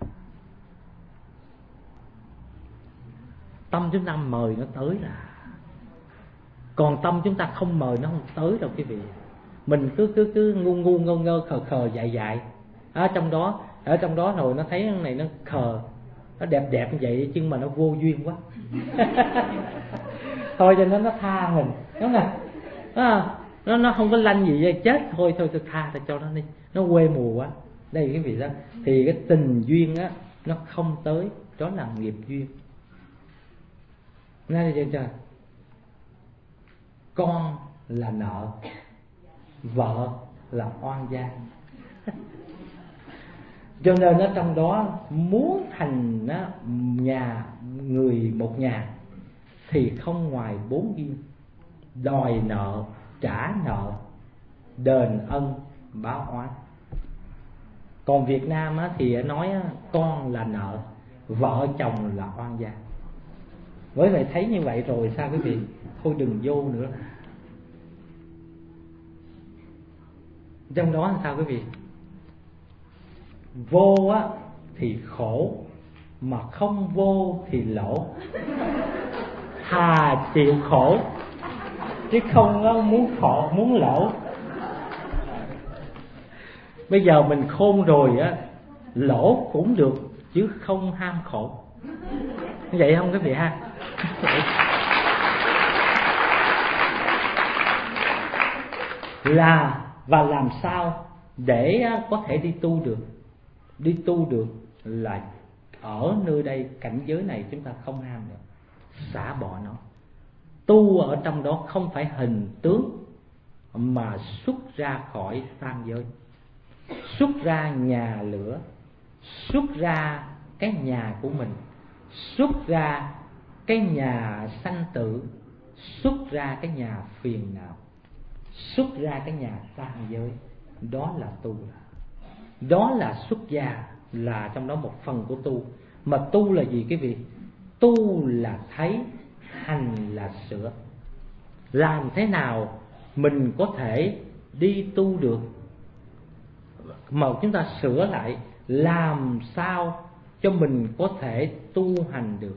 Tâm chúng ta mời nó tới là, còn tâm chúng ta không mời nó không tới đâu quý vị. Mình cứ ngu ngơ ngơ khờ dại ở trong đó rồi nó thấy cái này nó khờ, nó đẹp như vậy nhưng mà nó vô duyên quá. Thôi cho nó tha mình, đúng không? Nó không có lanh gì vậy, chết thôi tha cho nó đi, nó quê mùa quá. Đây quý vị đó, thì cái tình duyên á nó không tới, đó là nghiệp duyên. Nghe chưa? Con là nợ, vợ là oan gia. Cho nên ở trong đó muốn thành một nhà thì không ngoài 4 duyên: đòi nợ, trả nợ, đền ân, báo oán. Còn Việt Nam thì nói con là nợ, vợ chồng là oan gia. Với vậy thấy như vậy rồi sao quý vị? Thôi đừng vô nữa. Trong đó làm sao quý vị? Vô thì khổ, mà không vô thì lỗ. Thà chịu khổ chứ không muốn khổ muốn lỗ. Bây giờ mình khôn rồi lỗ cũng được chứ không ham khổ. Vậy không quý vị ha? Và làm sao để có thể đi tu được? Đi tu được là ở nơi đây, cảnh giới này chúng ta không ham nữa, xả bỏ nó. Tu ở trong đó không phải hình tướng, mà xuất ra khỏi tam giới, xuất ra nhà lửa, xuất ra cái nhà của mình, xuất ra cái nhà sanh tử, xuất ra cái nhà phiền não, xuất ra cái nhà tam giới. Đó là tu, đó là xuất gia, là trong đó một phần của tu. Mà tu là gì quý vị? Tu là thấy, hành là sửa. Làm thế nào mình có thể đi tu được? Mà chúng ta sửa lại, làm sao cho mình có thể tu hành được?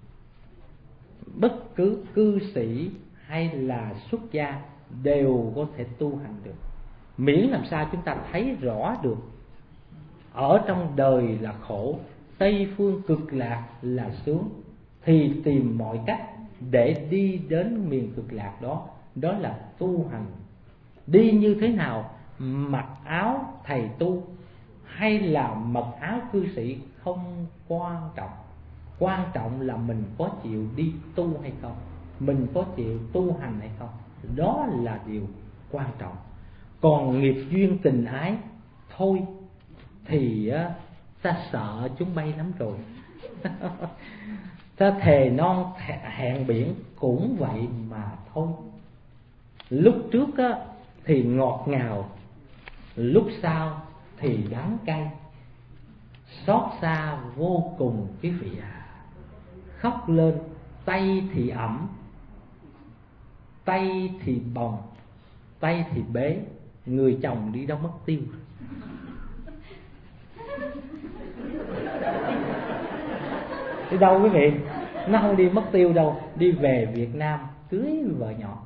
Bất cứ cư sĩ hay là xuất gia đều có thể tu hành được, miễn làm sao chúng ta thấy rõ được ở trong đời là khổ, Tây phương cực lạc là sướng, thì tìm mọi cách để đi đến miền cực lạc đó. Đó là tu hành. Đi như thế nào? Mặc áo thầy tu hay là mặc áo cư sĩ không quan trọng. Quan trọng là mình có chịu đi tu hay không, mình có chịu tu hành hay không. Đó là điều quan trọng. Còn nghiệp duyên tình ái thôi thì ta sợ chúng bay lắm rồi. Ta thề non hẹn biển cũng vậy mà thôi. Lúc trước thì ngọt ngào, lúc sau thì đắng cay, xót xa vô cùng quý vị à. Khóc lên tay thì ẩm, tay thì bồng, tay thì bế, người chồng đi đâu mất tiêu. Đi đâu quý vị? Nó không đi mất tiêu đâu, đi về Việt Nam cưới vợ nhỏ.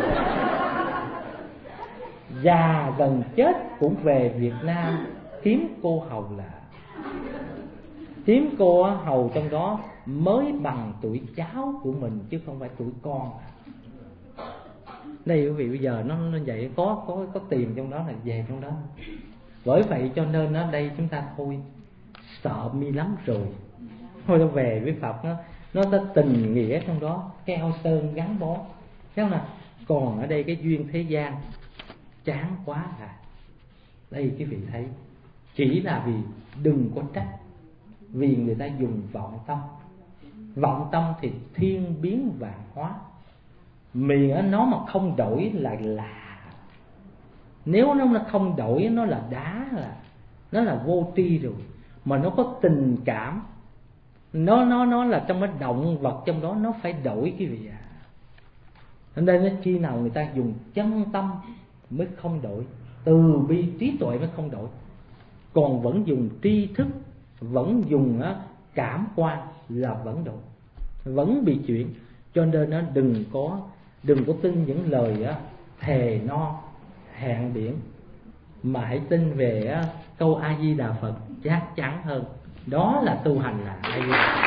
Già gần chết cũng về Việt Nam kiếm cô hầu lạ. Kiếm cô hầu trong đó mới bằng tuổi cháu của mình chứ không phải tuổi con. Đây quý vị, bây giờ nó vậy, có tiền trong đó là về trong đó. Bởi vậy cho nên ở đây chúng ta thôi sợ mi lắm rồi. Thôi nó về với Phật, nó có tình nghĩa trong đó, keo sơn gắn bó. Thấy không nào? Còn ở đây cái duyên thế gian chán quá à. Đây quý vị thấy, chỉ là vì đừng có trách, vì người ta dùng vọng tâm. Vọng tâm thì thiên biến vạn hóa, miệng nó mà không đổi là lạ. Nếu nó không đổi, nó là đá, nó là vô tri rồi. Mà nó có tình cảm, nó là trong cái động vật trong đó, nó phải đổi cái vị. Nên đây nó khi nào người ta dùng chân tâm mới không đổi, từ bi trí tuệ mới không đổi. Còn vẫn dùng tri thức, vẫn dùng cảm quan là vẫn đổi, vẫn bị chuyển. Cho nên nó đừng có tin những lời thề no hẹn biển, mà hãy tin về câu A Di Đà Phật chắc chắn hơn. Đó là tu hành, là A Di Đà.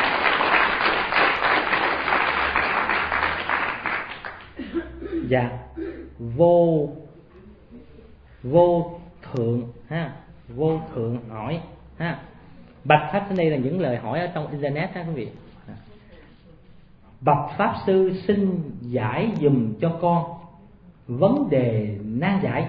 Dạ, vô thượng ha, vô thượng hỏi ha. Bạch Pháp Sư, đây là những lời hỏi ở trong internet ha quý vị. Bạch Pháp Sư xin giải dùm cho con vấn đề nan giải.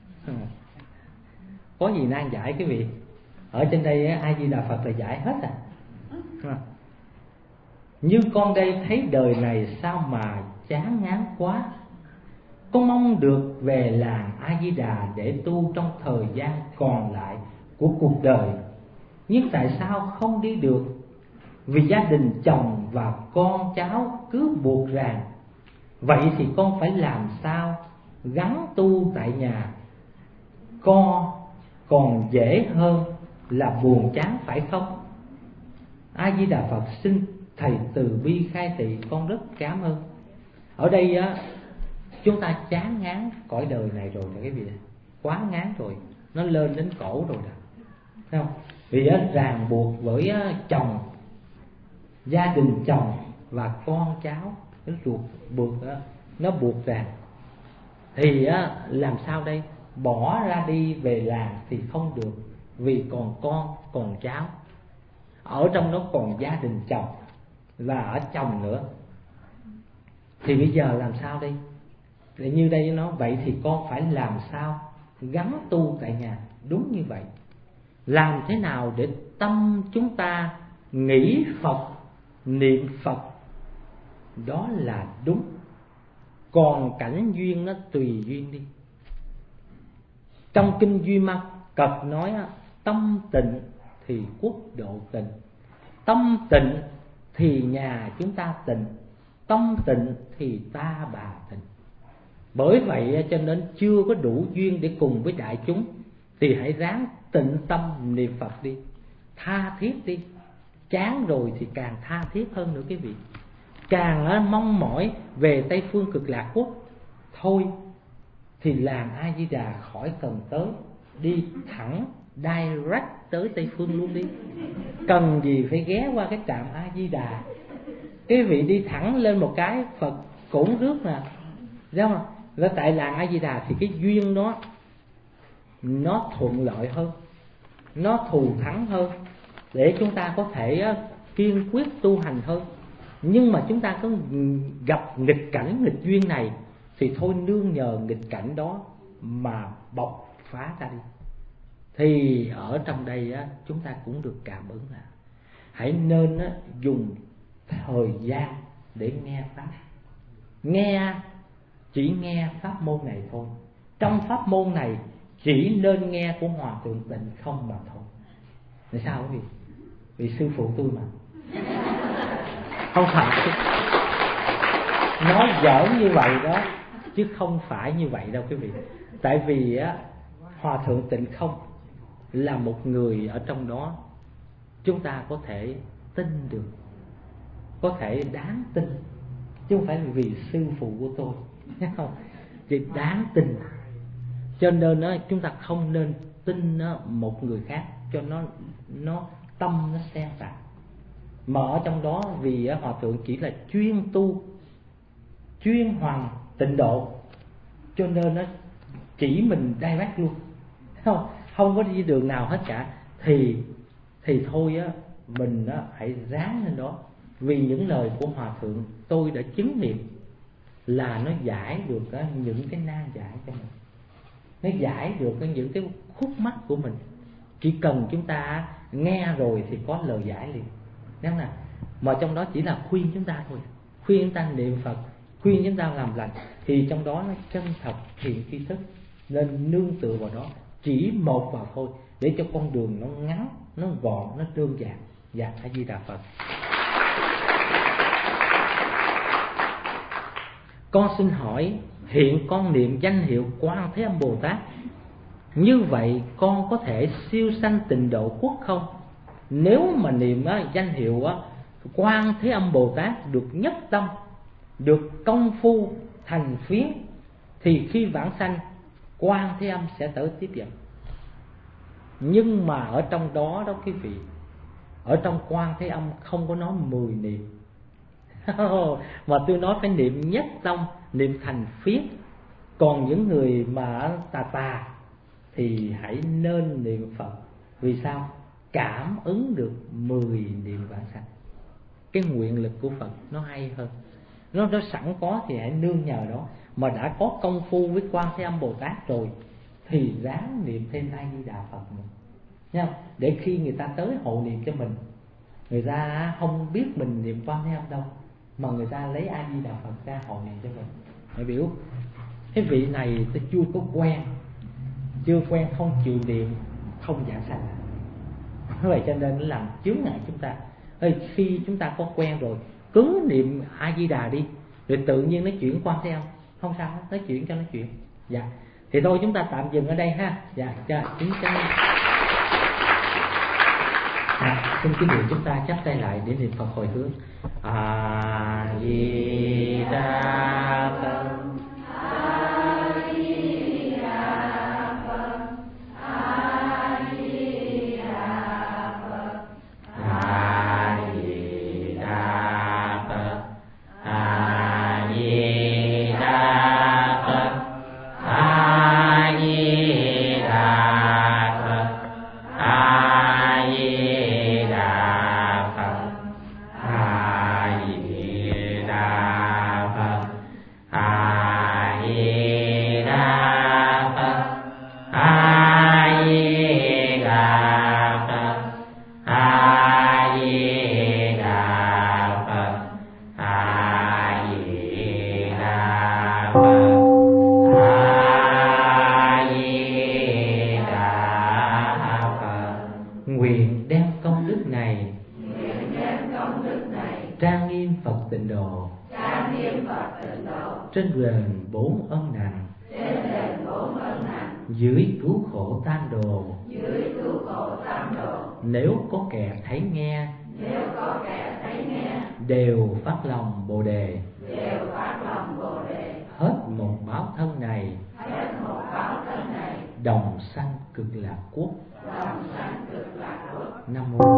Có gì nan giải quý vị? Ở trên đây A Di Đà Phật là giải hết à. Như con đây thấy đời này sao mà chán ngán quá, con mong được về làng A Di Đà để tu trong thời gian còn lại của cuộc đời. Nhưng tại sao không đi được? Vì gia đình chồng và con cháu cứ buộc ràng. Vậy thì con phải làm sao? Gắng tu tại nhà còn dễ hơn là buồn chán phải không? A Di Đà Phật xin thầy từ bi khai thị, con rất cảm ơn. Ở đây chúng ta chán ngán cõi đời này rồi nè quý vị, quá ngán rồi, nó lên đến cổ rồi nè, thấy không? Vì ràng buộc với chồng, gia đình chồng và con cháu, nó nó buộc ràng. Thì làm sao đây? Bỏ ra đi về làng thì không được, vì còn con còn cháu, ở trong đó còn gia đình chồng và ở chồng nữa. Thì bây giờ làm sao đây? Thì như đây nó vậy thì con phải làm sao? Gắng tu tại nhà. Đúng như vậy. Làm thế nào để tâm chúng ta nghĩ Phật, niệm Phật, đó là đúng. Còn cảnh duyên nó tùy duyên đi. Trong kinh Duy Ma Cật nói tâm tịnh thì quốc độ tịnh, tâm tịnh thì nhà chúng ta tịnh, tâm tịnh thì ta bà tịnh. Bởi vậy cho nên chưa có đủ duyên để cùng với đại chúng thì hãy ráng tịnh tâm niệm Phật đi, tha thiết đi. Chán rồi thì càng tha thiết hơn nữa quý vị, càng mong mỏi về Tây Phương Cực Lạc Quốc. Thôi thì làm A Di Đà khỏi cần tới, đi thẳng direct tới Tây Phương luôn đi. Cần gì phải ghé qua cái trạm A Di Đà. Quý vị đi thẳng lên một cái Phật cổn rước nè, thấy không? Đó, tại làng A Di Đà thì cái duyên đó nó thuận lợi hơn, nó thù thắng hơn, để chúng ta có thể kiên quyết tu hành hơn. Nhưng mà chúng ta có gặp nghịch cảnh, nghịch duyên này thì thôi nương nhờ nghịch cảnh đó mà bộc phá ra đi. Thì ở trong đây chúng ta cũng được cảm ứng là hãy nên dùng thời gian để nghe Pháp. Chỉ nghe pháp môn này thôi. Trong pháp môn này chỉ nên nghe của Hòa Thượng Tịnh không mà thôi. Tại sao quý vị? Vì sư phụ tôi mà. Không phải nói giỡn như vậy đó, chứ không phải như vậy đâu quý vị. Tại vì Hòa Thượng Tịnh không là một người ở trong đó chúng ta có thể tin được, có thể đáng tin, chứ không phải vì sư phụ của tôi, không, chỉ đáng tin. Cho nên chúng ta không nên tin một người khác cho nó tâm nó xen vào. Mà ở trong đó vì Hòa Thượng chỉ là chuyên tu, chuyên hoàng tịnh độ, cho nên nó chỉ mình direct luôn, không có đi đường nào hết cả. Thì thôi mình hãy ráng lên đó. Vì những lời của Hòa Thượng tôi đã chứng nghiệm là nó giải được những cái nan giải cho mình, nó giải được những cái khúc mắc của mình. Chỉ cần chúng ta nghe rồi thì có lời giải liền. Đúng không? Mà trong đó chỉ là khuyên chúng ta thôi, khuyên chúng ta niệm Phật, khuyên chúng ta làm lành, thì trong đó nó chân thật thiện tri thức. nên nương tựa vào đó, chỉ một vào thôi, để cho con đường nó ngắn, nó gọn, nó đơn giản. Dạ, A Di Đà Phật. Con xin hỏi, hiện con niệm danh hiệu Quan Thế Âm Bồ Tát, như vậy con có thể siêu sanh tịnh độ quốc không? Nếu mà niệm danh hiệu Quan Thế Âm Bồ Tát được nhất tâm, được công phu thành phiến, thì khi vãng sanh, Quan Thế Âm sẽ tới tiếp dẫn. Nhưng mà ở trong đó quý vị, ở trong Quan Thế Âm không có nói 10 niệm mà tôi nói phải niệm nhất tâm, niệm thành phiến. Còn những người mà tà thì hãy nên niệm Phật. Vì sao? Cảm ứng được 10 niệm vãng sanh. Cái nguyện lực của Phật nó hay hơn, nó sẵn có thì hãy nương nhờ đó. Mà đã có công phu với Quan Thế Âm Bồ Tát rồi thì ráng niệm thêm A Di Đà Phật nữa nha, để khi người ta tới hộ niệm cho mình, người ta không biết mình niệm Quan Thế Âm đâu, mà người ta lấy A Di Đà Phật ra hộ niệm cho mình. Đại biểu cái vị này tôi chưa có quen, không chịu niệm, không giảng sanh. Vậy cho nên nó làm chướng ngại chúng ta. Khi chúng ta có quen rồi, cứ niệm A Di Đà đi, rồi tự nhiên nó chuyển Quan Thế Âm, không sao, nó chuyển cho nó chuyển. Dạ, thì thôi chúng ta tạm dừng ở đây ha. Dạ, xin kính mời chúng ta chắp tay lại để niệm Phật hồi hướng. A Di Đà Phật. Nguyện đem công đức này trang nghiêm Phật tịnh độ, trên đền bốn ân nặng, dưới cứu khổ tam đồ. Nếu có kẻ thấy nghe, đều phát lòng Bồ đề. Hết một báo thân này, đồng sanh cực lạc quốc. Nam mô